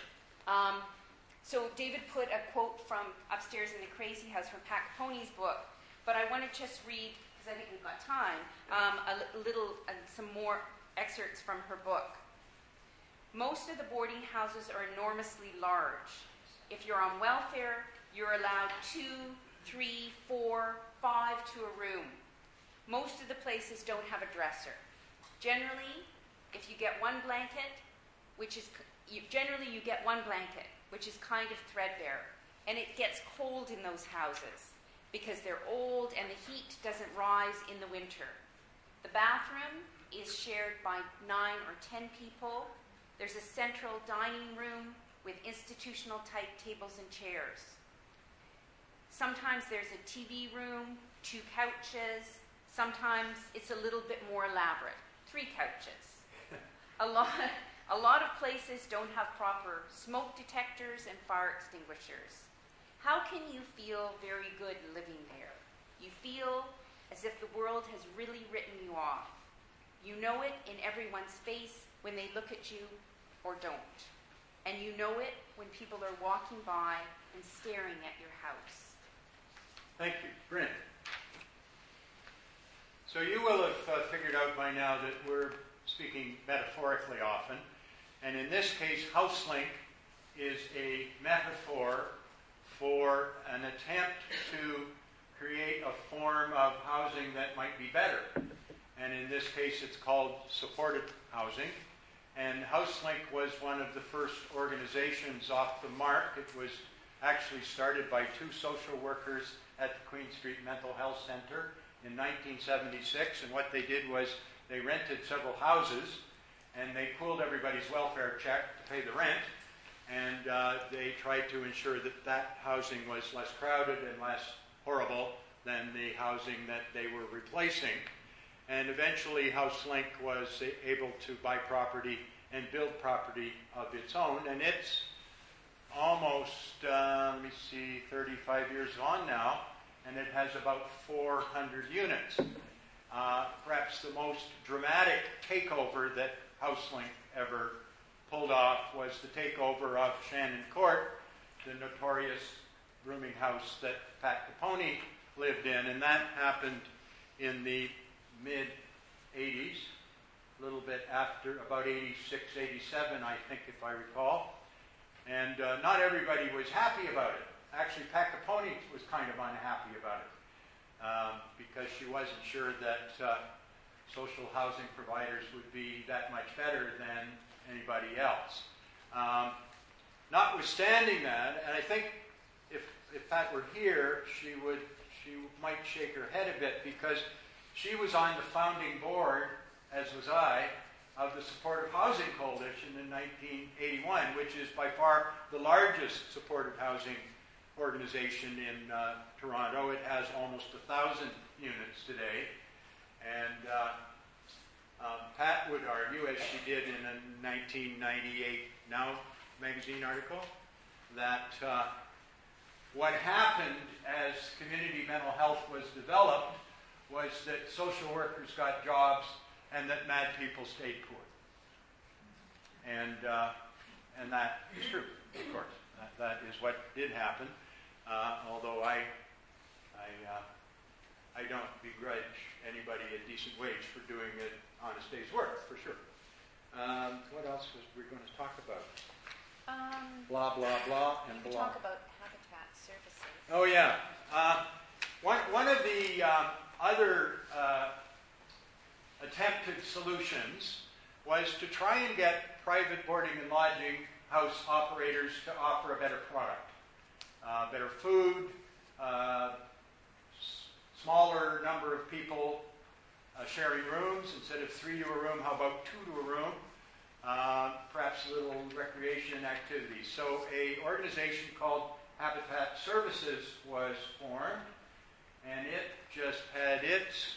So David put a quote from Upstairs in the Crazy House from Pat Capone's book, but I want to just read, because I think we've got time, some more excerpts from her book. "Most of the boarding houses are enormously large. If you're on welfare, you're allowed 2, 3, 4, 5 to a room. Most of the places don't have a dresser. Generally, if you get one blanket, you get one blanket, which is kind of threadbare, and it gets cold in those houses because they're old and the heat doesn't rise in the winter. The bathroom is shared by 9 or 10 people. There's a central dining room with institutional-type tables and chairs. Sometimes there's a TV room, 2 couches. Sometimes it's a little bit more elaborate, 3 couches. A lot of places don't have proper smoke detectors and fire extinguishers. How can you feel very good living there? You feel as if the world has really written you off. You know it in everyone's face when they look at you or don't. And you know it when people are walking by and staring at your house." Thank you. Bryn. So you will have figured out by now that we're speaking metaphorically often. And in this case, HouseLink is a metaphor for an attempt to create a form of housing that might be better. And in this case, it's called supported housing. And HouseLink was one of the first organizations off the mark. It was actually started by 2 social workers at the Queen Street Mental Health Center in 1976. And what they did was they rented several houses, and they pooled everybody's welfare check to pay the rent. And they tried to ensure that housing was less crowded and less horrible than the housing that they were replacing. And eventually HouseLink was able to buy property and build property of its own. And it's almost, 35 years on now, and it has about 400 units. Perhaps the most dramatic takeover that HouseLink ever pulled off was the takeover of Shannon Court, the notorious rooming house that Pat Capone lived in. And that happened in the mid-80s, a little bit after, about 86, 87, I think, if I recall. And not everybody was happy about it. Actually, Pat Capone was kind of unhappy about it because she wasn't sure that social housing providers would be that much better than anybody else. Notwithstanding that, and I think if Pat were here, she might shake her head a bit, because she was on the founding board, as was I, of the Supportive Housing Coalition in 1981, which is by far the largest supportive housing organization in Toronto. It has almost 1,000 units today. And Pat would argue, as she did in 1998, now magazine article that what happened as community mental health was developed was that social workers got jobs and that mad people stayed poor. And that is true, of course. That is what did happen, although I don't begrudge anybody a decent wage for doing an honest day's work, for sure. What else was we going to talk about? Blah, blah, blah, and blah. Talk about Habitat services. Oh, yeah. One of the other attempted solutions was to try and get private boarding and lodging house operators to offer a better product. Better food, smaller number of people sharing rooms. Instead of 3 to a room, how about 2 to a room? Perhaps a little recreation activity. So an organization called Habitat Services was formed, and it just had its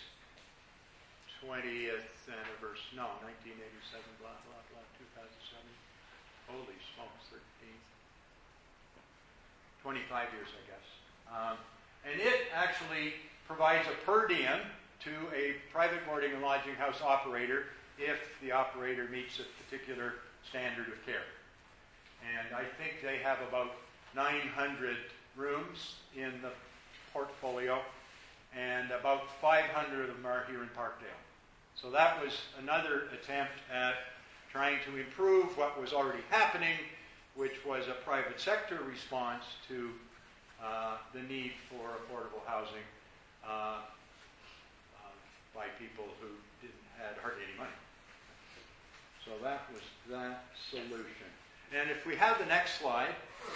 20th anniversary, 1987, blah, blah, blah, 2007. Holy smokes, 25 years, I guess. And it actually provides a per diem to a private boarding and lodging house operator if the operator meets a particular standard of care. And I think they have about 900 rooms in the portfolio, and about 500 of them are here in Parkdale. So that was another attempt at trying to improve what was already happening, which was a private sector response to the need for affordable housing by people who had hardly any money. So that was that solution. And if we have the next slide,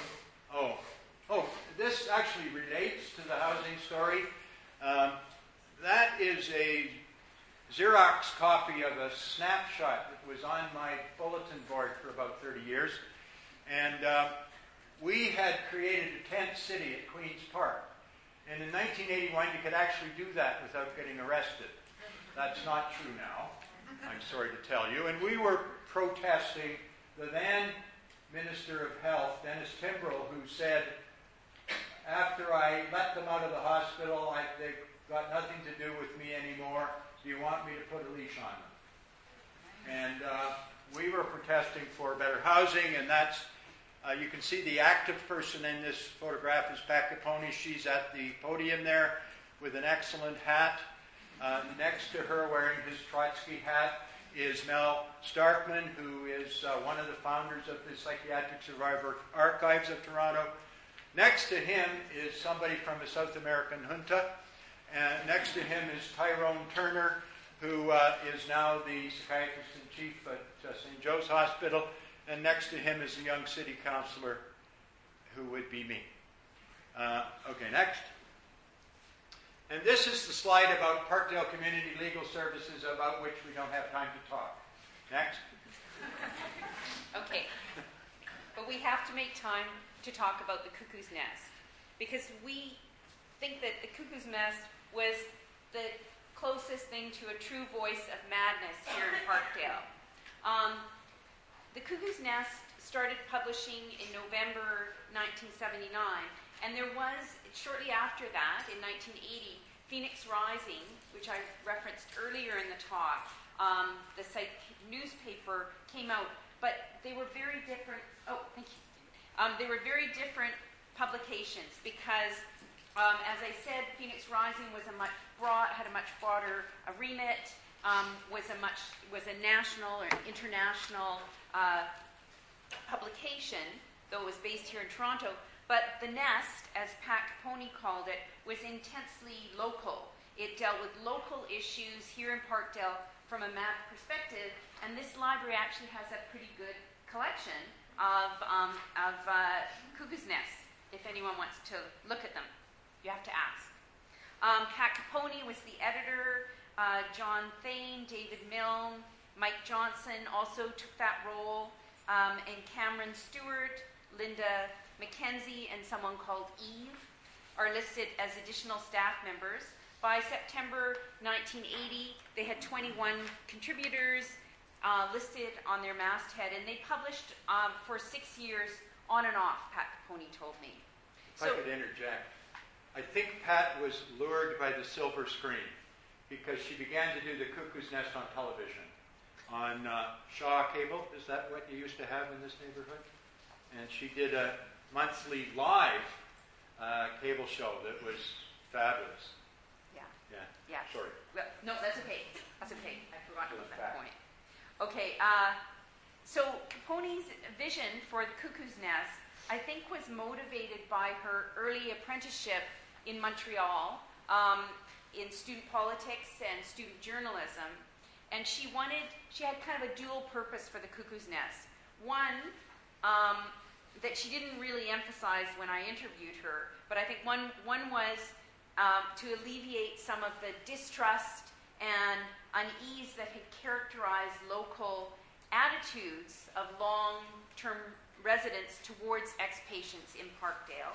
this actually relates to the housing story. That is a Xerox copy of a snapshot that was on my bulletin board for about 30 years. And we had created a tent city at Queen's Park. And in 1981, you could actually do that without getting arrested. That's not true now, I'm sorry to tell you. And we were protesting the then Minister of Health, Dennis Timbrell, who said, after I let them out of the hospital, they've got nothing to do with me anymore. Do you want me to put a leash on them? And we were protesting for better housing, and that's, you can see the active person in this photograph is Pat Capone. She's at the podium there with an excellent hat. Next to her, wearing his Trotsky hat, is Mel Starkman, who is one of the founders of the Psychiatric Survivor Archives of Toronto. Next to him is somebody from the South American junta. And next to him is Tyrone Turner, who is now the psychiatrist-in-chief at St. Joe's Hospital. And next to him is a young city councillor, who would be me. Okay, next. And this is the slide about Parkdale Community Legal Services, about which we don't have time to talk. Next. Okay. But we have to make time to talk about the Cuckoo's Nest, because we think that the Cuckoo's Nest was the closest thing to a true voice of madness here in Parkdale. The Cuckoo's Nest started publishing in November 1979, and there was, shortly after that, in 1980, Phoenix Rising, which I referenced earlier in the talk, the Psych newspaper came out, but they were very different. Oh, thank you. They were very different publications because, as I said, Phoenix Rising was had a much broader remit, was a national or international publication, though it was based here in Toronto. But the Nest, as Pat Capone called it, was intensely local. It dealt with local issues here in Parkdale from a map perspective, and this library actually has a pretty good collection of Cuckoo's Nests, if anyone wants to look at them. You have to ask. Pat Capone was the editor. John Thane, David Milne, Mike Johnson also took that role, and Cameron Stewart, Linda Mackenzie, and someone called Eve are listed as additional staff members. By September 1980, they had 21 contributors. listed on their masthead, and they published for 6 years on and off, Pat Capone told me. If I could interject, I think Pat was lured by the silver screen because she began to do the Cuckoo's Nest on television. On Shaw Cable, is that what you used to have in this neighborhood? And she did a monthly live cable show that was fabulous. Yeah. Yeah. Yeah. Sorry. Well, no, that's okay. That's okay. I forgot about that point. Okay. So Capone's vision for the Cuckoo's Nest, I think, was motivated by her early apprenticeship in Montreal in student politics and student journalism. And she had kind of a dual purpose for the Cuckoo's Nest. One, that she didn't really emphasize when I interviewed her, but I think one was to alleviate some of the distrust and unease that had characterized local attitudes of long-term residents towards ex-patients in Parkdale.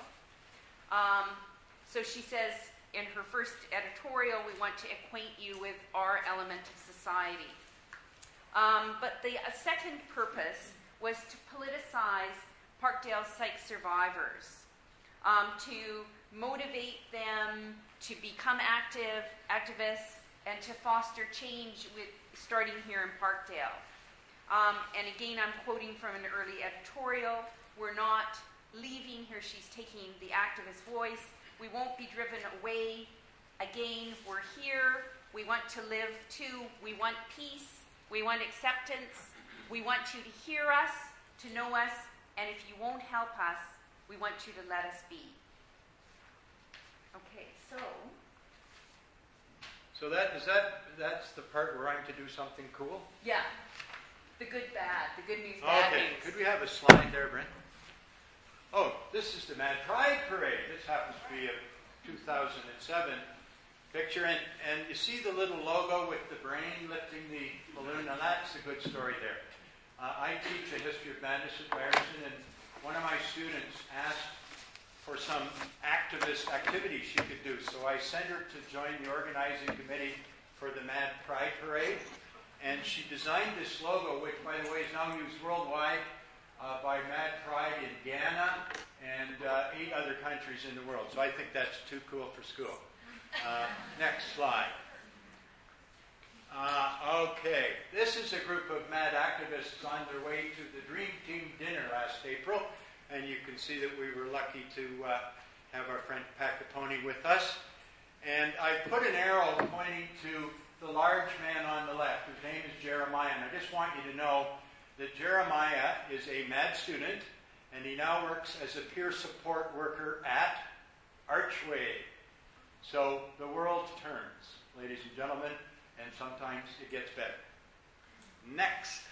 So she says in her first editorial, we want to acquaint you with our element of society. But the second purpose was to politicize Parkdale psych survivors, to motivate them to become activists, and to foster change starting here in Parkdale. And again, I'm quoting from an early editorial. We're not leaving here. She's taking the activist voice. We won't be driven away. Again, we're here. We want to live too. We want peace. We want acceptance. We want you to hear us, to know us, and if you won't help us, we want you to let us be. Okay, So that's the part where I'm to do something cool? Yeah. The good, bad. The good news, bad news. Okay. Could we have a slide there, Brent? Oh, this is the Mad Pride Parade. This happens to be a 2007 picture. And you see the little logo with the brain lifting the balloon? Now, that's a good story there. I teach a history of madness at Ryerson, and one of my students asked for some activist activity she could do. So I sent her to join the organizing committee for the Mad Pride Parade. And she designed this logo, which, by the way, is now used worldwide by Mad Pride in Ghana and 8 other countries in the world. So I think that's too cool for school. Next slide. Okay. This is a group of mad activists on their way to the Dream Team dinner last April. And you can see that we were lucky to have our friend Pat Capone with us. And I put an arrow pointing to the large man on the left, whose name is Jeremiah. And I just want you to know that Jeremiah is a MAD student, and he now works as a peer support worker at Archway. So the world turns, ladies and gentlemen, and sometimes it gets better. Next.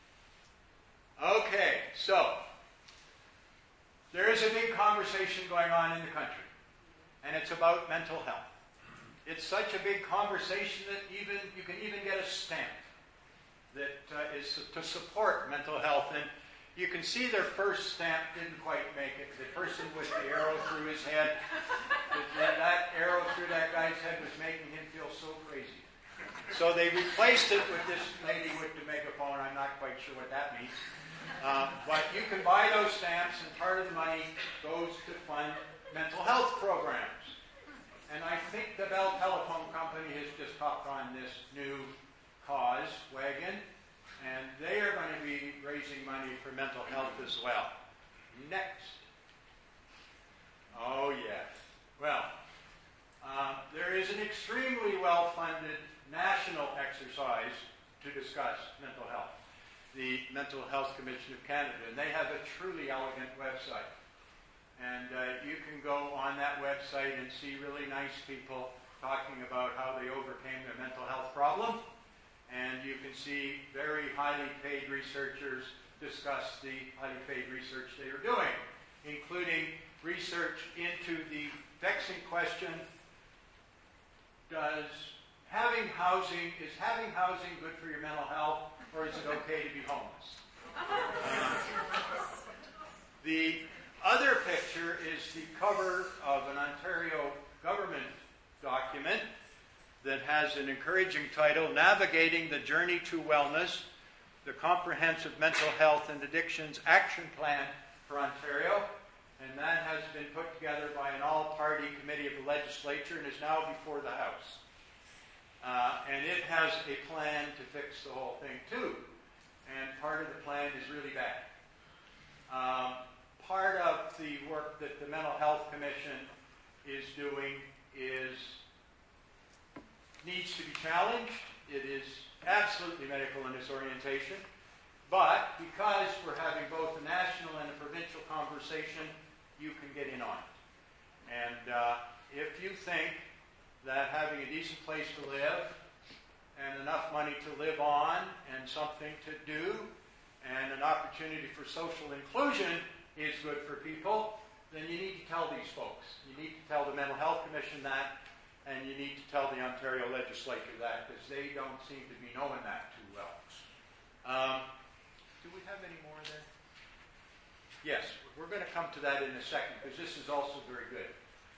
Okay, so there is a big conversation going on in the country, and it's about mental health. It's such a big conversation that you can even get a stamp that is to support mental health. And you can see their first stamp didn't quite make it. The person with the arrow through his head, that arrow through that guy's head was making him feel so crazy. So they replaced it with this lady with the megaphone. I'm not quite sure what that means. But you can buy those stamps, and part of the money goes to fund mental health programs. And I think the Bell Telephone Company has just hopped on this new cause wagon, and they are going to be raising money for mental health as well. Next. Oh, yes. Well, there is an extremely well-funded national exercise to discuss mental health, the Mental Health Commission of Canada, and they have a truly elegant website. And you can go on that website and see really nice people talking about how they overcame their mental health problem. And you can see very highly paid researchers discuss the highly paid research they are doing, including research into the vexing question, is having housing good for your mental health, or is it okay to be homeless? The other picture is the cover of an Ontario government document that has an encouraging title, Navigating the Journey to Wellness the Comprehensive Mental Health and Addictions Action Plan for Ontario, and that has been put together by an all-party committee of the legislature and is now before the House. And it has a plan to fix the whole thing too. And part of the plan is really bad. Part of the work that the Mental Health Commission is doing needs to be challenged. It is absolutely medical in its orientation. But because we're having both a national and a provincial conversation, you can get in on it. And if you think that having a decent place to live and enough money to live on and something to do and an opportunity for social inclusion is good for people, then you need to tell these folks. You need to tell the Mental Health Commission that, and you need to tell the Ontario legislature that, because they don't seem to be knowing that too well. Do we have any more there? Yes, we're going to come to that in a second, because this is also very good.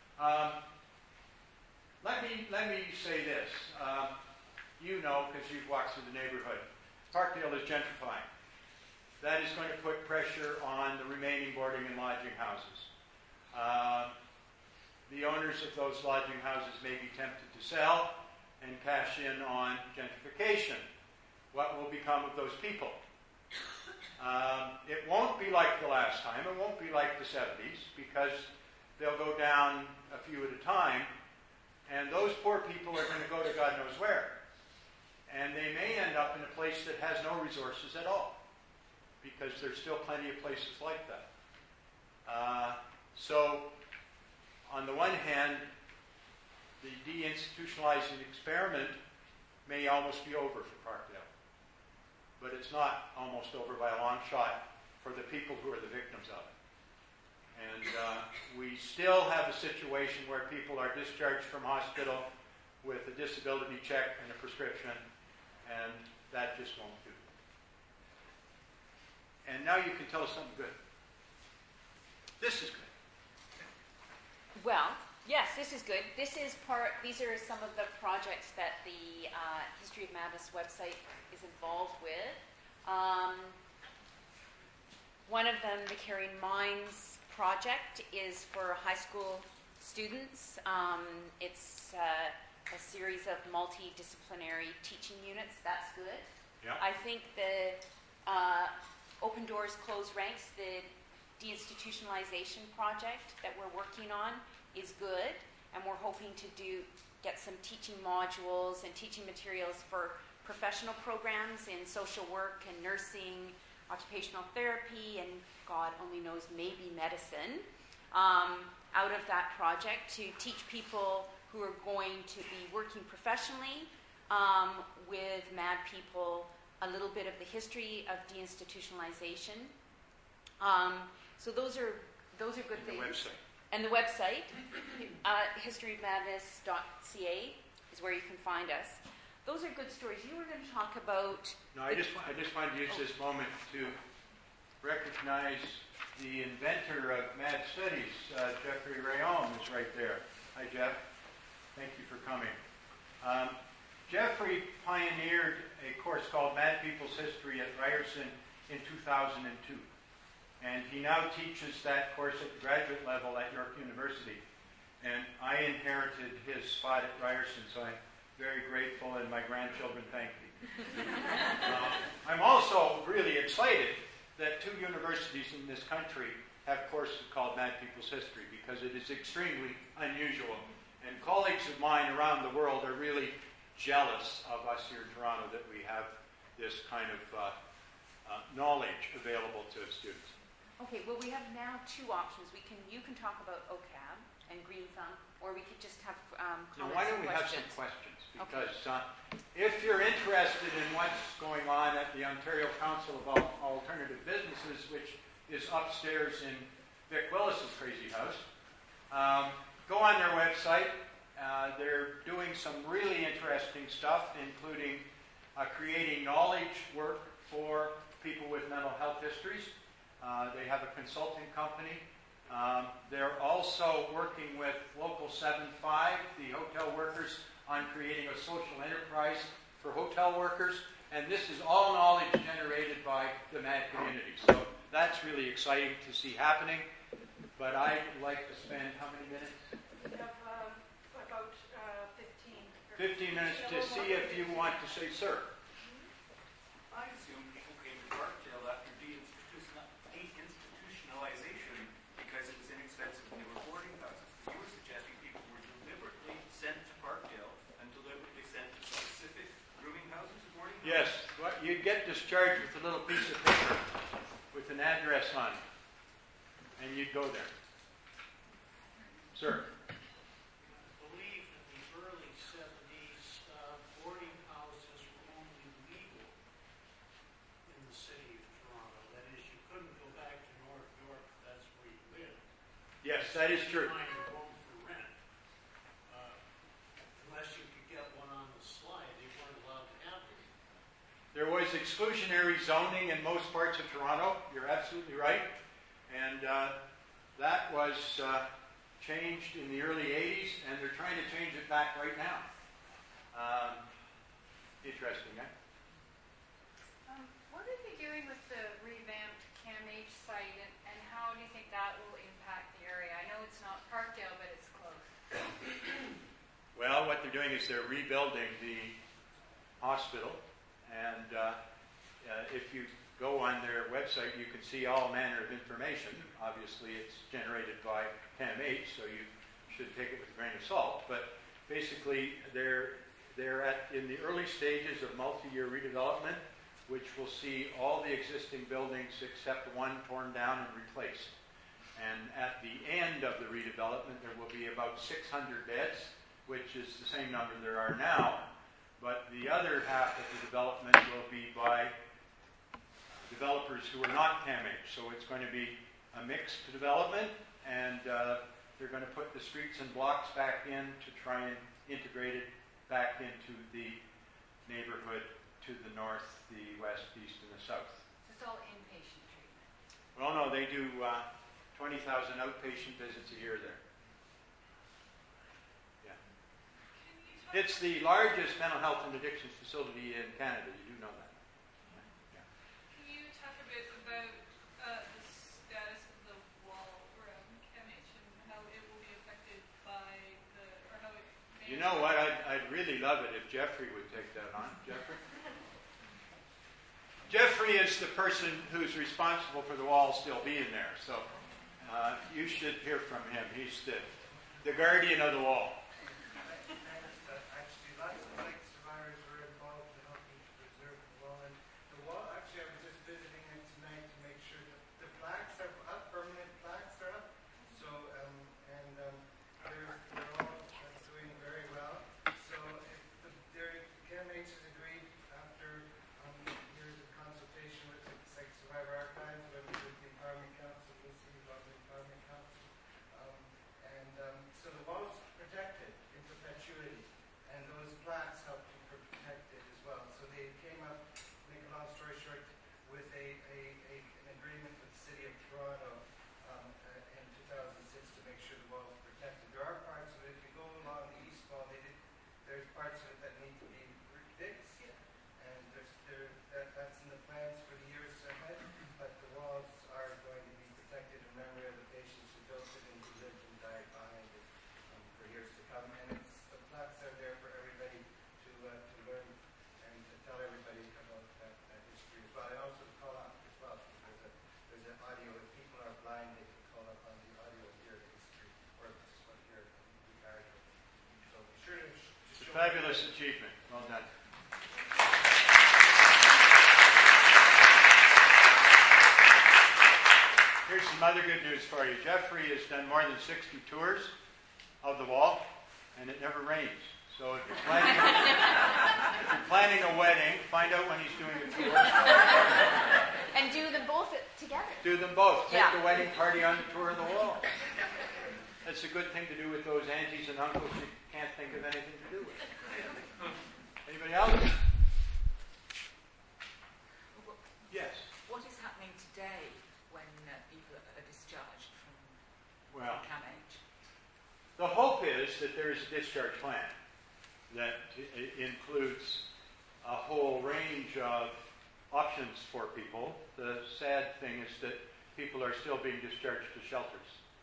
Let me say this. You know, because you've walked through the neighborhood, Parkdale is gentrifying. That is going to put pressure on the remaining boarding and lodging houses. The owners of those lodging houses may be tempted to sell and cash in on gentrification. What will become of those people? It won't be like the last time. It won't be like the 70s, because they'll go down a few at a time, and those poor people are going to go to God knows where. And they may end up in a place that has no resources at all, because there's still plenty of places like that. So, on the one hand, the deinstitutionalizing experiment may almost be over for Parkdale. But it's not almost over by a long shot for the people who are the victims of it. And we still have a situation where people are discharged from hospital with a disability check and a prescription, and that just won't do. And now you can tell us something good. This is good. Well, yes, this is good. These are some of the projects that the History of Madness website is involved with. One of them, the Caring Minds project, is for high school students. It's a series of multidisciplinary teaching units. That's good. Yeah. I think the Open Doors, Closed Ranks, the deinstitutionalization project that we're working on, is good, and we're hoping to get some teaching modules and teaching materials for professional programs in social work and nursing, occupational therapy, and God only knows, maybe medicine, out of that project to teach people who are going to be working professionally with MAD people a little bit of the history of deinstitutionalization. So those are good things. The website. And the website, historyofmadness.ca, is where you can find us. Those are good stories. You were going to talk about... No, I just wanted to use this moment to recognize the inventor of MAD Studies. Jeffrey Rayom is right there. Hi, Jeff. Thank you for coming. Jeffrey pioneered a course called Mad People's History at Ryerson in 2002. And he now teaches that course at the graduate level at York University. And I inherited his spot at Ryerson, so I'm very grateful, and my grandchildren thank me. I'm also really excited that two universities in this country have courses called Mad People's History, because it is extremely unusual. And colleagues of mine around the world are really jealous of us here in Toronto that we have this kind of knowledge available to students. Okay, well, we have now two options. You can talk about OCAB and Green Thumb, or we could just have comments. Now, why don't we have some questions? Because if you're interested in what's going on at the Ontario Council of Alternative Businesses, which is upstairs in Vic Willis's crazy house, go on their website. They're doing some really interesting stuff, including creating knowledge work for people with mental health histories. They have a consulting company. They're also working with Local 7-5, the hotel workers, on creating a social enterprise for hotel workers, and this is all knowledge generated by the MAD community. So that's really exciting to see happening. But I'd like to spend how many minutes? We have about 15 minutes to see if you want to say, sir. I assume people came to Parkdale after deinstitutionalization because it was inexpensive and they were boarding houses. You were suggesting people were deliberately sent to Parkdale and deliberately sent to specific rooming houses and boarding houses? Yes, you'd get discharged with a little piece of paper with an address on it, and you'd go there. Sir. I believe in the early 70s, boarding houses were only legal in the city of Toronto. That is, you couldn't go back to North York if that's where you lived. Yes, that is true. Find a home for rent. Unless you could get one on the slide, they weren't allowed to have them. There was exclusionary zoning in most parts of Toronto. You're absolutely right. And that was changed in the early 80s, and they're trying to change it back right now. Interesting, eh? What are they doing with the revamped CAMH site, and how do you think that will impact the area? I know it's not Parkdale, but it's close. Well, what they're doing is they're rebuilding the hospital, and if you go on their website, you can see all manner of information. Obviously, it's generated by CAMH, so you should take it with a grain of salt. But basically, they're in the early stages of multi-year redevelopment, which will see all the existing buildings except one torn down and replaced. And at the end of the redevelopment, there will be about 600 beds, which is the same number there are now. But the other half of the development will be by developers who are not CAMH. So it's going to be a mixed development, and they're going to put the streets and blocks back in to try and integrate it back into the neighborhood to the north, the west, east, and the south. So it's all inpatient treatment. Well, no, they do 20,000 outpatient visits a year there. Yeah. It's the largest mental health and addictions facility in Canada. You do know that. Yeah. Can you talk a bit about the status of the wall around CAMH and how it will be affected by or how it may... You know what? I'd really love it if Jeffrey would take that on. Jeffrey? Jeffrey is the person who's responsible for the wall still being there. So you should hear from him. He's the guardian of the wall. Actually, lots of like survivors were involved in helping to preserve the wall. And the wall, actually, I was just visiting it tonight to make sure that the plaques are up, permanent plaques are up. So, they're all doing very well. So, CAMH has agreed after years of consultation with the Sex Survivor Archives, with the Empowerment Council, we'll see about the Empowerment Council. So the wall's protected in perpetuity, and those plaques help to protect it as well. So they came up, make a long story short, with an agreement with the City of Toronto in 2006 to make sure the wall is protected. There are parts of it, if you go along the east wall, there's parts of it that need to be fixed, and that's in the plans for the years ahead, but the walls are going to be protected in memory of the patients who built it and who lived and died behind it for years to come. And the plaques are there for everybody to learn and to tell everybody about that history as well. I also call out as well, because there's an audio, if people are blind, they can call up on the audio and hear the history, or just want to hear the audio. So be sure to It's a fabulous achievement. Well done. Here's some other good news for you. Jeffrey has done more than 60 tours of the wall, and it never rains. So if you're planning a wedding, find out when he's doing a tour. And do them both together. Do them both. Take Yeah. the wedding party on the tour of the wall. That's a good thing to do with those aunties and uncles you can't think of anything to do with. Anybody else? Yes. What is happening today when people are discharged from CAMH? The hope is that there is a discharge plan that includes a whole range of options for people. The sad thing is that people are still being discharged to shelters.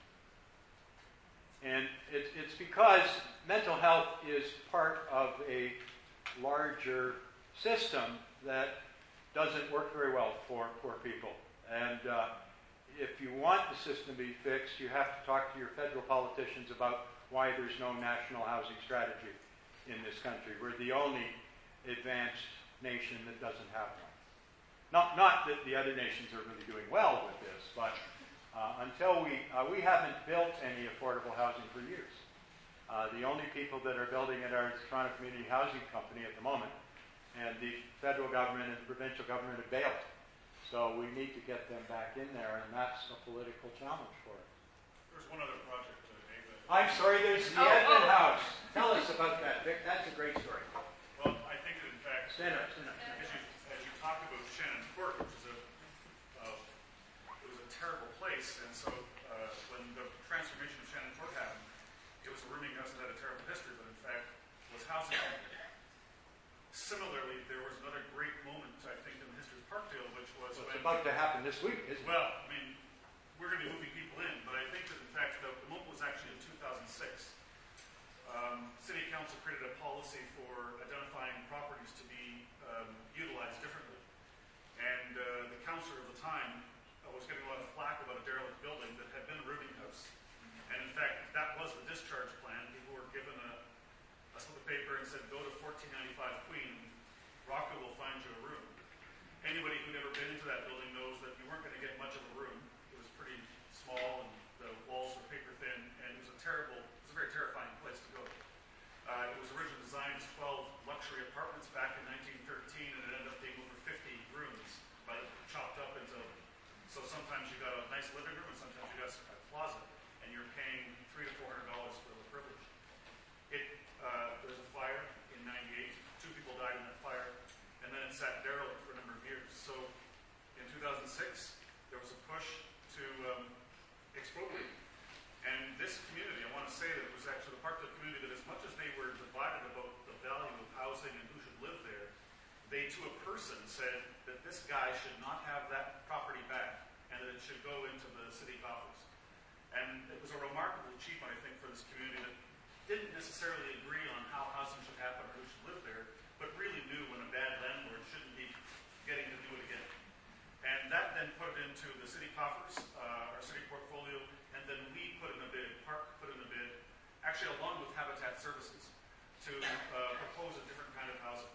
And it's because mental health is part of a larger system that doesn't work very well for poor people. And if you want the system to be fixed, you have to talk to your federal politicians about why there's no national housing strategy in this country. We're the only advanced nation that doesn't have one. Not that the other nations are really doing well with this, but until we haven't built any affordable housing for years. The only people that are building it are the Toronto Community Housing Company at the moment, and the federal government and the provincial government have bailed. So we need to get them back in there, and that's a political challenge for us. There's one other project, David. I'm sorry, there's the Edmund House. Tell us about that, Vic. That's a great story. Well, I think that in fact, Stand up. as you talked about Shannon Court, which is it was a terrible place, and so when the transformation of Shannon Court happened, it was a rooming house that had a terrible history, but in fact was housing. Similarly, there was another great moment, I think, in the history of Parkdale, which was It's about to happen this week, isn't it? Well, I mean, we're going to be moving people in, but I think that in fact the moment was actually in 2006. City Council created a policy for identifying properties to be utilized differently. And the councillor of the time was getting a lot of flack about a derelict building that had been a rooming house. And in fact, that was the discharge plan. People were given a slip of paper and said, go to 1495 Queen, Rocco will find you a room. Anybody who'd ever been into that building knows that you weren't going to get much of a room. It was pretty small and the walls were paper thin, and it was a very terrifying place to go. It was originally designed as 12 luxury apartments back in 1913, and it ended up being over 50 rooms, but chopped up into. So sometimes you got a nice living room, and sometimes you got a closet, and you're paying $300 to $400 for the privilege. There was a fire in '98. 2 people died in that fire, and then it sat derelict for a number of years. So in 2006, there was a push to expropriate. And this community, I want to say that it was actually the part of the community that as much as they were divided about the value of housing and who should live there, they to a person said that this guy should not have that property back and that it should go into the city coffers. And it was a remarkable achievement, I think, for this community that didn't necessarily agree on how housing should happen or who should live there, but really knew when a bad landlord shouldn't be getting to do it again. And that then put it into the city coffers, our city portfolio, and then we put in a bid, Park put in a bid, actually along with Habitat Services, to propose a different kind of housing.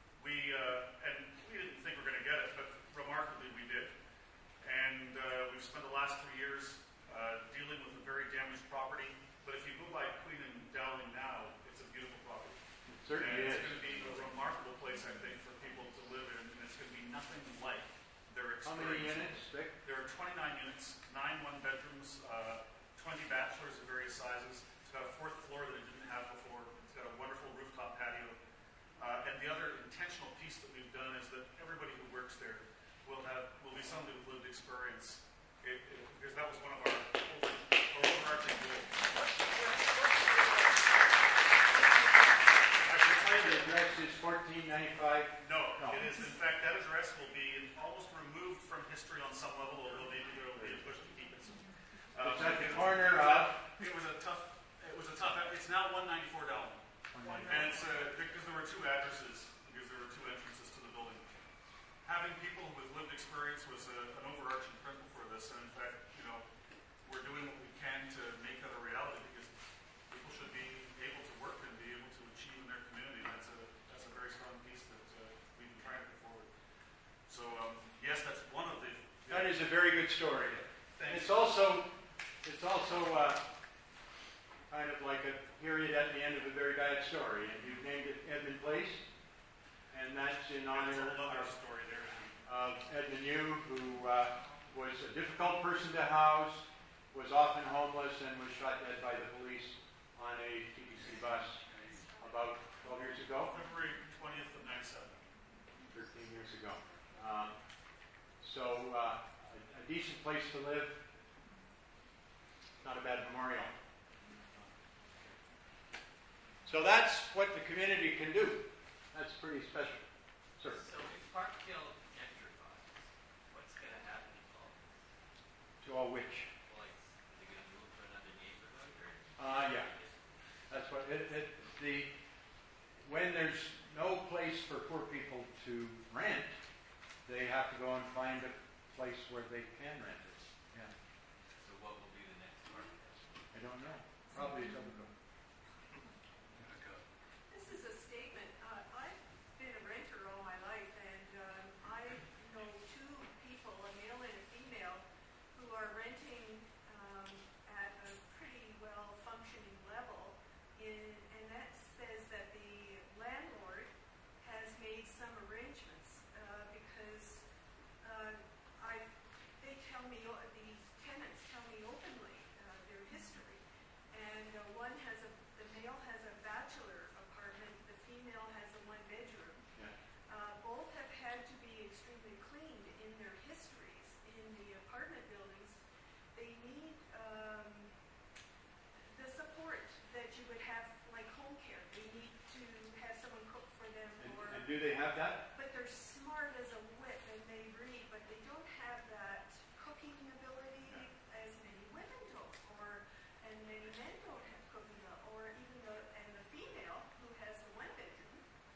And we didn't think we were going to get it, but remarkably we did. And we've spent the last 3 years dealing with a very damaged property. But if you go by Queen and Dowling now, it's a beautiful property. It certainly is. It's going to be a remarkable place, I think, for people to live in, and it's going to be nothing like their experience. How many units, Vic? There are 29 units, 9 one-bedrooms, 20 bachelors of various sizes. It's got a 4th floor that it didn't have before. It's got a wonderful rooftop patio. And the other intentional piece that we've done is that everybody who works there will be somebody with lived experience. Because that was one of our overarching goals. I can tell you the address is 1495. No, it is. In fact, that address will be almost removed from history on some level, although maybe there will be a push to keep it. It's at the corner of. It was a tough. It's now 194 Dowling. And it's because there were 2 addresses, because there were 2 entrances to the building. Having people with lived experience was an overarching principle for this, and in fact, we're doing what we can to make that a reality because people should be able to work and be able to achieve in their community. And that's a very strong piece that we've been trying to put forward. So yes, that's one of the. That is a very good story. Thanks. It's also kind of like a period at the end of a very bad story, and you've named it Edmund Place, and that's in honor story there of Edmund Yu, who was a difficult person to house, was often homeless, and was shot dead by the police on a TTC bus about 12 years ago. February 20th of 97. 13 years ago. So a decent place to live, not a bad memorial. So that's what the community can do. That's pretty special. Sir. So if Parkdale gentrifies, what's going to happen to all this? To all which? Like, are they going to move to another neighborhood? Or Yeah. That's what when there's no place for poor people to rent, they have to go and find a place where they can rent it. Yeah. So what will be the next Parkdale? I don't know. Probably Etobicoke. This is a statement. I've been a renter all my life, and I know two people, a male and a female, who are renting at a pretty well-functioning level, and that says that the landlord has made some arrangements because they tell me, these tenants tell me openly their history, and the male has a bachelor apartment, the female has a one-bedroom. Yeah. Both have had to be extremely cleaned in their histories in the apartment buildings. They need the support that you would have, like home care. They need to have someone cook for them. And do they have that? But they're smart as a whip and they read, but they don't have that cooking ability as many women don't, and many men don't have cooking, or even the female who has the one bedroom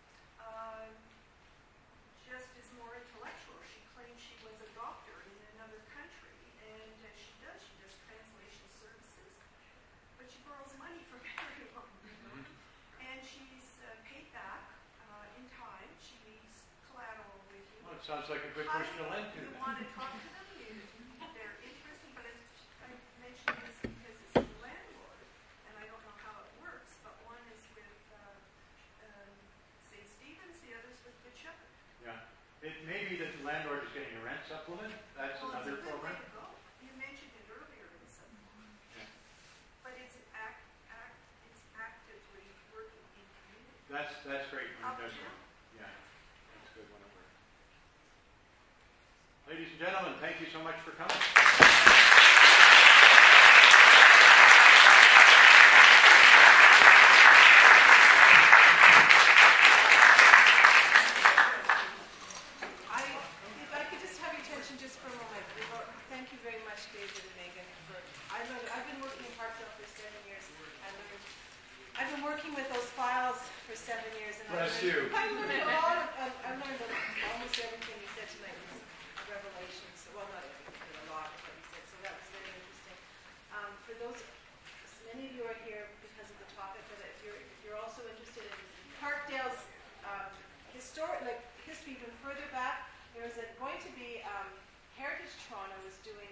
just is more intellectual. She claims she was a doctor in another country, and she does translation services, but she borrows money from everyone. And she's paid back in time. She leaves collateral with you. Well, it sounds like a good person to lend to. You want to talk to them? They're interesting, but I mentioned this because it's the landlord, and I don't know how it works, but one is with St. Stephen's, the other's with Good Shepherd. Yeah. It may be that the landlord is getting a rent supplement. That's another It's a good program. way to go. You mentioned it earlier in something. Yeah. But it's actively working in community. That's great when it does Uptown. work. Yeah, that's good when it works. Ladies and gentlemen, thank you so much for coming. If I could just have your attention just for a moment. Thank you very much, David and Megan. I've been working in Parkdale for 7 years. I've been working with those files for 7 years, and Bless you. I learned a lot. I learned almost everything you said tonight was a revelation. So, well, not everything, but a lot of what you said. So that was very interesting. For those, many of you are here because of the topic, but if you're also interested in Parkdale's history even further back, there was going to be Heritage Toronto was doing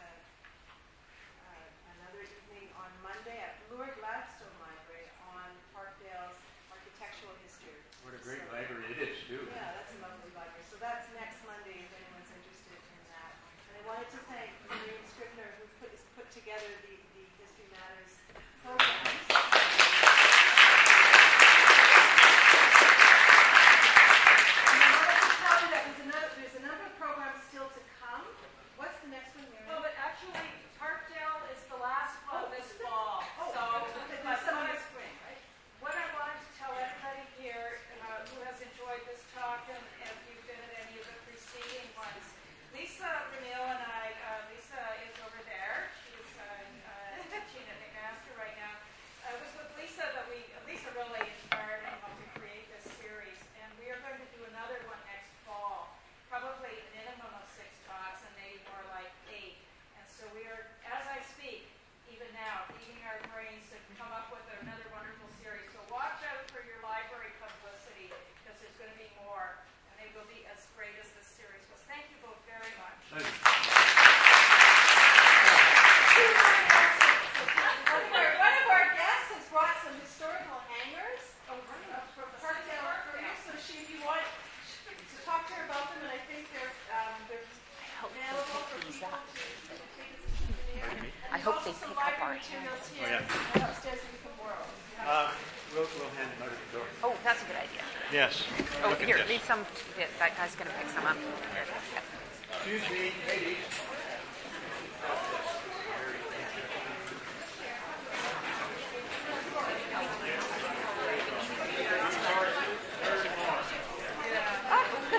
another evening on Monday at Bloor Gladstone Library on Parkdale's architectural history. What a great library it is, too. Yeah, that's a lovely library. So that's next Monday if anyone's interested in that. And I wanted to thank Maureen Scribner who put together the History Matters programs. There's a number of programs still to come. What's the next one, Mary? Oh, but actually, Parkdale is the last one this fall. So, there's some in the spring, right? what I wanted to tell everybody here who has enjoyed this talk, and if you've been at any of the preceding ones, Lisa Renil and Lisa is over there. She's teaching at McMaster right now. It was with Lisa that Lisa really inspired and helped to create this series, and we are going to do another one next fall. Probably a minimum of 6 talks and maybe more like 8. And so we are, as I speak, even now, beating our brains to come up with another wonderful series. So watch out for your library publicity because there's going to be more and they will be as great as this series was. Thank you both very much. Thank you. One of our guests has brought some historical hangers from Parkdale for you. So if you want to talk to her about them, and I think they're available for people to take as a souvenir. I hope they pick up our materials hand. here and upstairs that we can borrow. We'll hand them out at the door. Oh, that's a good idea. Yes. Oh, Look at here, this. leave some. That guy's going to pick some up. Excuse me, ladies. Oh,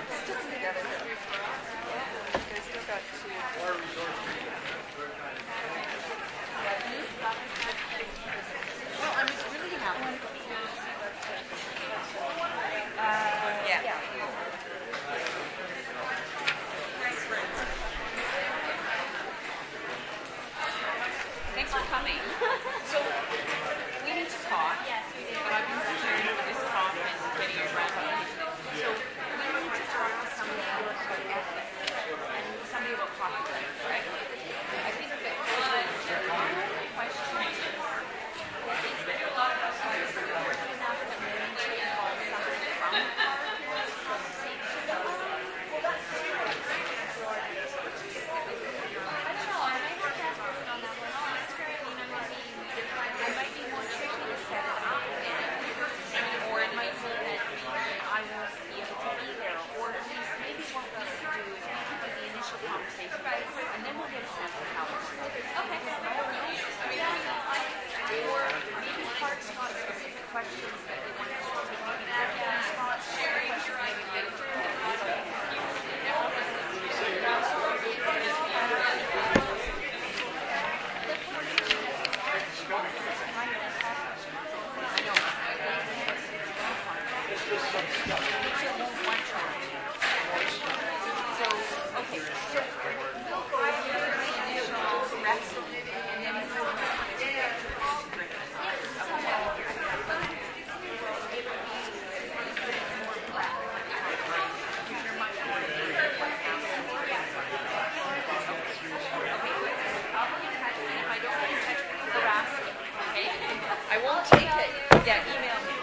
I won't take it. Yeah, email me.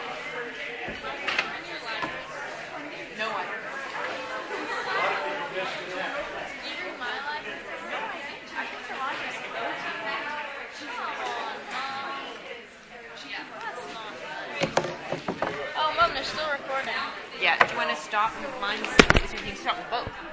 No, I don't. Oh, Mom, they're still recording. Yeah, do you want to stop? Mine's, you can stop with both.